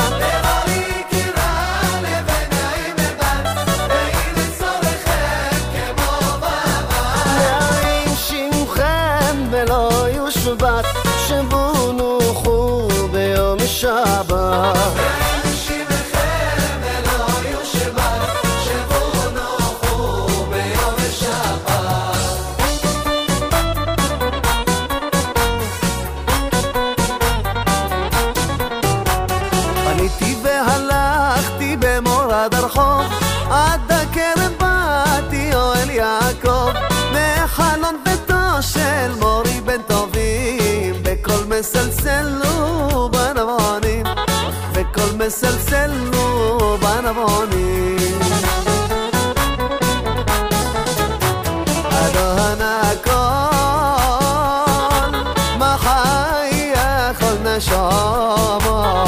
שבו נוחו ביום פניתי והלכתי במורד הרחוב, עד הכרם באתי אוהל יעקב, מחלון ביתו של מורי בן טובים, בכל מסלסלו בנבונים, בכל מסלסלו בנבונים. אדון הכל, מה חי יכול נשומו,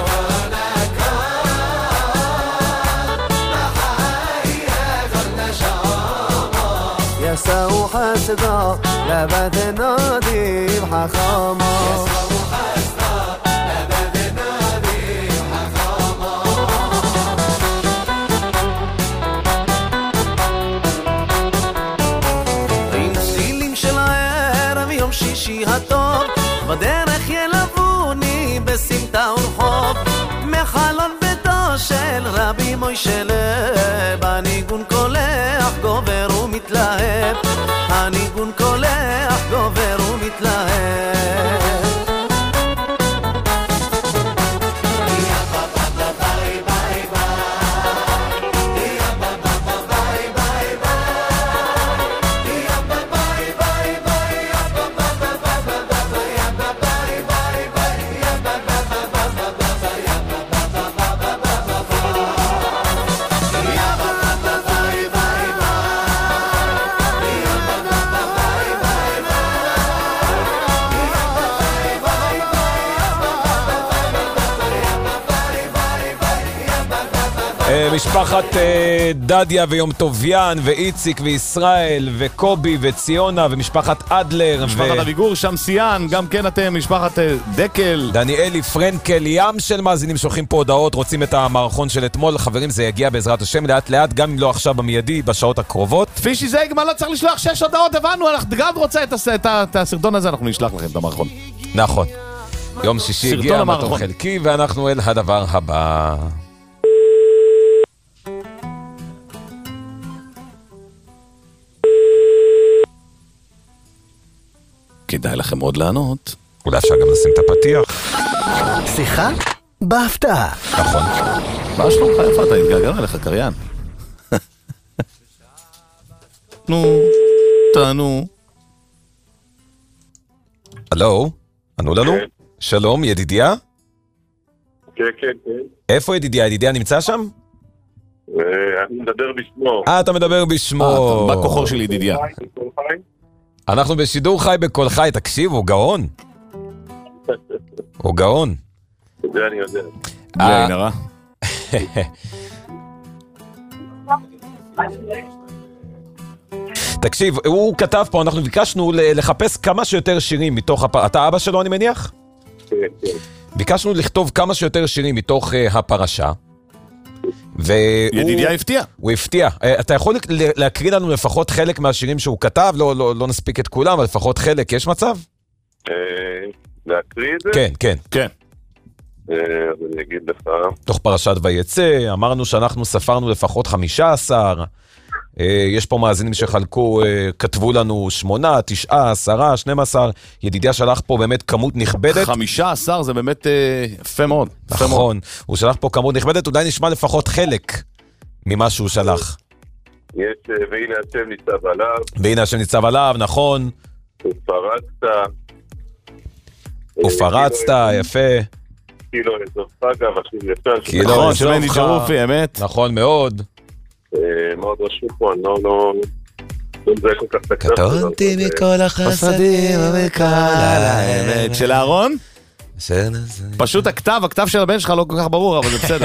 يسوع حسدا لبد ناديم حخاما يسوع حسدا لبد ناديم حخاما עם סילים של הערב יום שישי הטוב, בדרך ילבוני בסמטה ורחוב, מחלון ביתו של רבי מוישה לב, הניגון קולח גובר ומתלהב, הניגון קולח גובר ומתלהב. משפחת דדיה ויום טוביאן ואיציק וישראל וקובי וציונה ומשפחת אדלר משפחת אביגור שם סיין, גם כן אתם משפחת דקל, דניאלי פרנקל, ים של מאזינים שולחים פה הודעות, רוצים את המערכון של אתמול. חברים, זה יגיע בעזרת השם לאט לאט, גם אם לא עכשיו במיידי, בשעות הקרובות. פישי זייגמן, לא צריך לשלוח שש הודעות, הבנו, אנחנו גם רוצה את, את, את הסרטון הזה, אנחנו נשלח לכם את המערכון. נכון, יום שישי הגיע מתון חלקי, ואנחנו אל הדבר הבא. כדאי לכם עוד לענות. אולי אפשר גם לשים את הפתיח. שיחה? בהפתעה. נכון. מה שלומך? איפה אתה? התגעגענו אליך, קריין. נו, תענו. הלו? ענו לנו? שלום, ידידיה? כן, כן, כן. איפה ידידיה? ידידיה נמצא שם? אני מדבר בשמו. אה, אתה מדבר בשמו. מה כוחו של ידידיה? אנחנו בשידור חי בכל חי, תקשיב, הוא גאון. הוא גאון. זה אני יודע. בלי נראה. תקשיב, הוא כתב פה, אנחנו ביקשנו לחפש כמה שיותר שירים מתוך הפרשה. אתה אבא שלו, אני מניח? כן, כן. ביקשנו לכתוב כמה שיותר שירים מתוך הפרשה. ידידיה הפתיע. הוא הפתיע. אתה יכול להקריא לנו לפחות חלק מהשירים שהוא כתב? לא, לא, לא נספיק את כולם, אבל לפחות חלק. יש מצב? להקריא את זה? כן, כן. כן. אז אני אגיד לך. תוך פרשת ויצא, אמרנו שאנחנו ספרנו לפחות חמישה עשר. יש פה מאזינים שחלקו, כתבו לנו שמונה, תשעה, עשרה, שנים עשר. ידידיה שלח פה באמת כמות נכבדת. חמישה עשר זה באמת יפה מאוד. נכון, הוא שלח פה כמות נכבדת, אולי נשמע לפחות חלק ממה שהוא שלח. יש, והנה השם ניצב עליו. והנה השם ניצב עליו, נכון. ופרצת. ופרצת, יפה. כאילו אזור פגה, ושוב יפה. נכון, שמני ג'רופי, אמת. נכון מאוד. מאוד רשום פה, אני לא, לא... זה כל כך תקרב. קטונתי מכל החסדים ומכל האמת. של אהרון? פשוט הכתב, הכתב של הבן שלך לא כל כך ברור, אבל זה בסדר.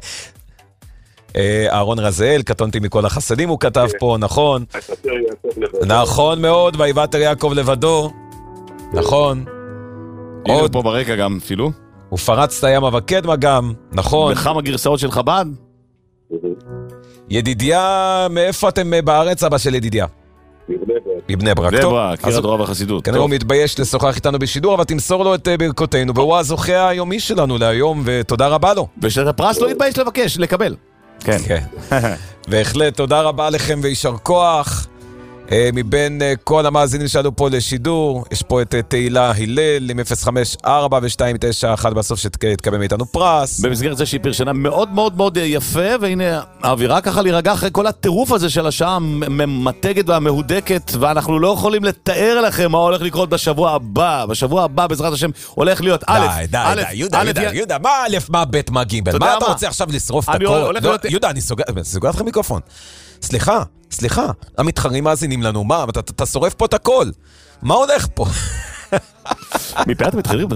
אהרון רזאל, קטונתי מכל החסדים, הוא כתב פה, נכון. נכון מאוד, ויוותר יעקב לבדו. נכון. עוד פה ברקע גם אפילו. ופרצת ימה וקדמה גם, נכון. בכמה גרסאות של חב"ד? ידידיה, מאיפה אתם בארץ, אבא של ידידיה? מבני ברק. מבני ברק. בני ברק, קריית אונו והחסידות. כנראה הוא מתבייש לשוחח איתנו בשידור, אבל תמסור לו את ברכותינו, והוא הזוכה היומי שלנו להיום, ותודה רבה לו. ושאת הפרס לא יתבייש לבקש, לקבל. כן. בהחלט, תודה רבה לכם וישר כוח. מבין כל המאזינים שעלו פה לשידור, יש פה את תהילה הלל עם אפס חמש ארבע ו-שתיים תשע אחת בסוף שתקבל מאיתנו פרס. במסגרת זה שהיא פרשנה מאוד מאוד מאוד יפה, והנה האווירה ככה להירגע אחרי כל הטירוף הזה של השעה הממתגת והמהודקת, ואנחנו לא יכולים לתאר לכם מה הולך לקרות בשבוע הבא. בשבוע הבא בעזרת השם הולך להיות א', די, די, די, יהודה, יהודה, יהודה, מה א', מה ב', מה ג', מה אתה רוצה עכשיו לשרוף את הכל? יהודה, אני סוגר לך מיקרופון. סליחה, סליחה, המתחרים מאזינים לנו, מה? אתה, אתה שורף פה את הכל. מה הולך פה? מפאת המתחרים,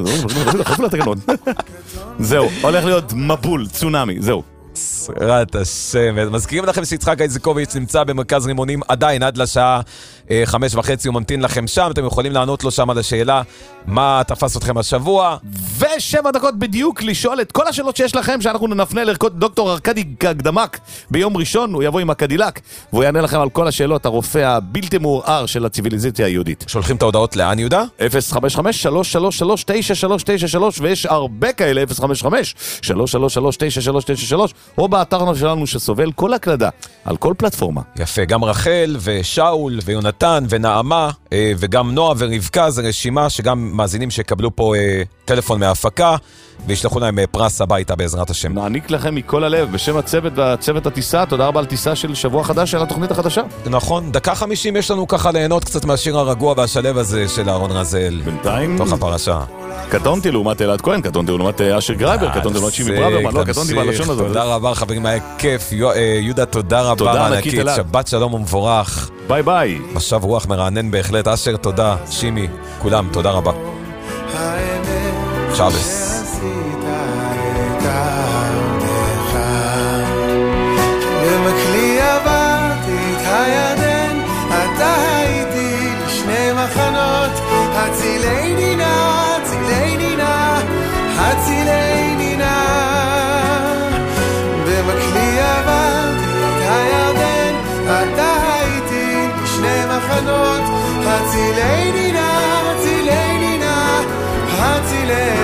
זהו, הולך להיות מבול, צונמי, זהו. שרת השם. מזכירים לכם שיצחק איזקוביץ' נמצא במרכז רימונים עדיין עד לשעה חמש וחצי, הוא ממתין לכם שם, אתם יכולים לענות לו שם על השאלה מה תפס אתכם השבוע. ושבע דקות בדיוק לשאול את כל השאלות שיש לכם, שאנחנו נפנה לרקוד דוקטור ארקדי קדמק ביום ראשון, הוא יבוא עם הקדילק, והוא יענה לכם על כל השאלות, הרופא הבלתי מעורער של הציביליזציה היהודית. שולחים את ההודעות לאן יהודה? אפס חמש חמש שלוש שלוש שלוש תשע שלוש תשע שלוש, ויש הרבה כאלה, אפס חמש חמש שלוש שלוש שלוש תשע שלוש תשע שלוש, או באתר שלנו שסובל כל הקלדה, על כל פלטפורמה. יפה, גם רחל ושאול ויונתן ונעמה, וגם נועה ורבקה, זו רשימה שגם מאזינים שקבלו פה טלפון מההפקה, וישלחו להם פרס הביתה בעזרת השם. נעניק לכם מכל הלב, בשם הצוות והצוות הטיסה, תודה רבה על טיסה של שבוע חדש של התוכנית החדשה. נכון, דקה חמישים יש לנו ככה ליהנות קצת מהשיר הרגוע והשלב הזה של אהרון רזל. בינתיים... תוך הפרשה. קטונתי לעומת אלעד כהן, קטונתי לעומת אשר גרייבר, קטונתי לעומת שימי ברוורמן, לא, קטונתי בלשון הזאת. תודה רבה חברים, היה כיף. יהודה, תודה רבה ענקית, שבת שלום ומבורך. ביי ביי. משב רוח מרענן בהחלט. אשר, תודה. שימי, כולם, תודה רבה. שבס. במקלי עברתי את הירדן, אתה הייתי לשני מחנות, הצילני נא, הצילני נא, הצילני נא. במקלי עברתי את הירדן, אתה הייתי לשני מחנות, הצילני נא, הצילני נא, הצילני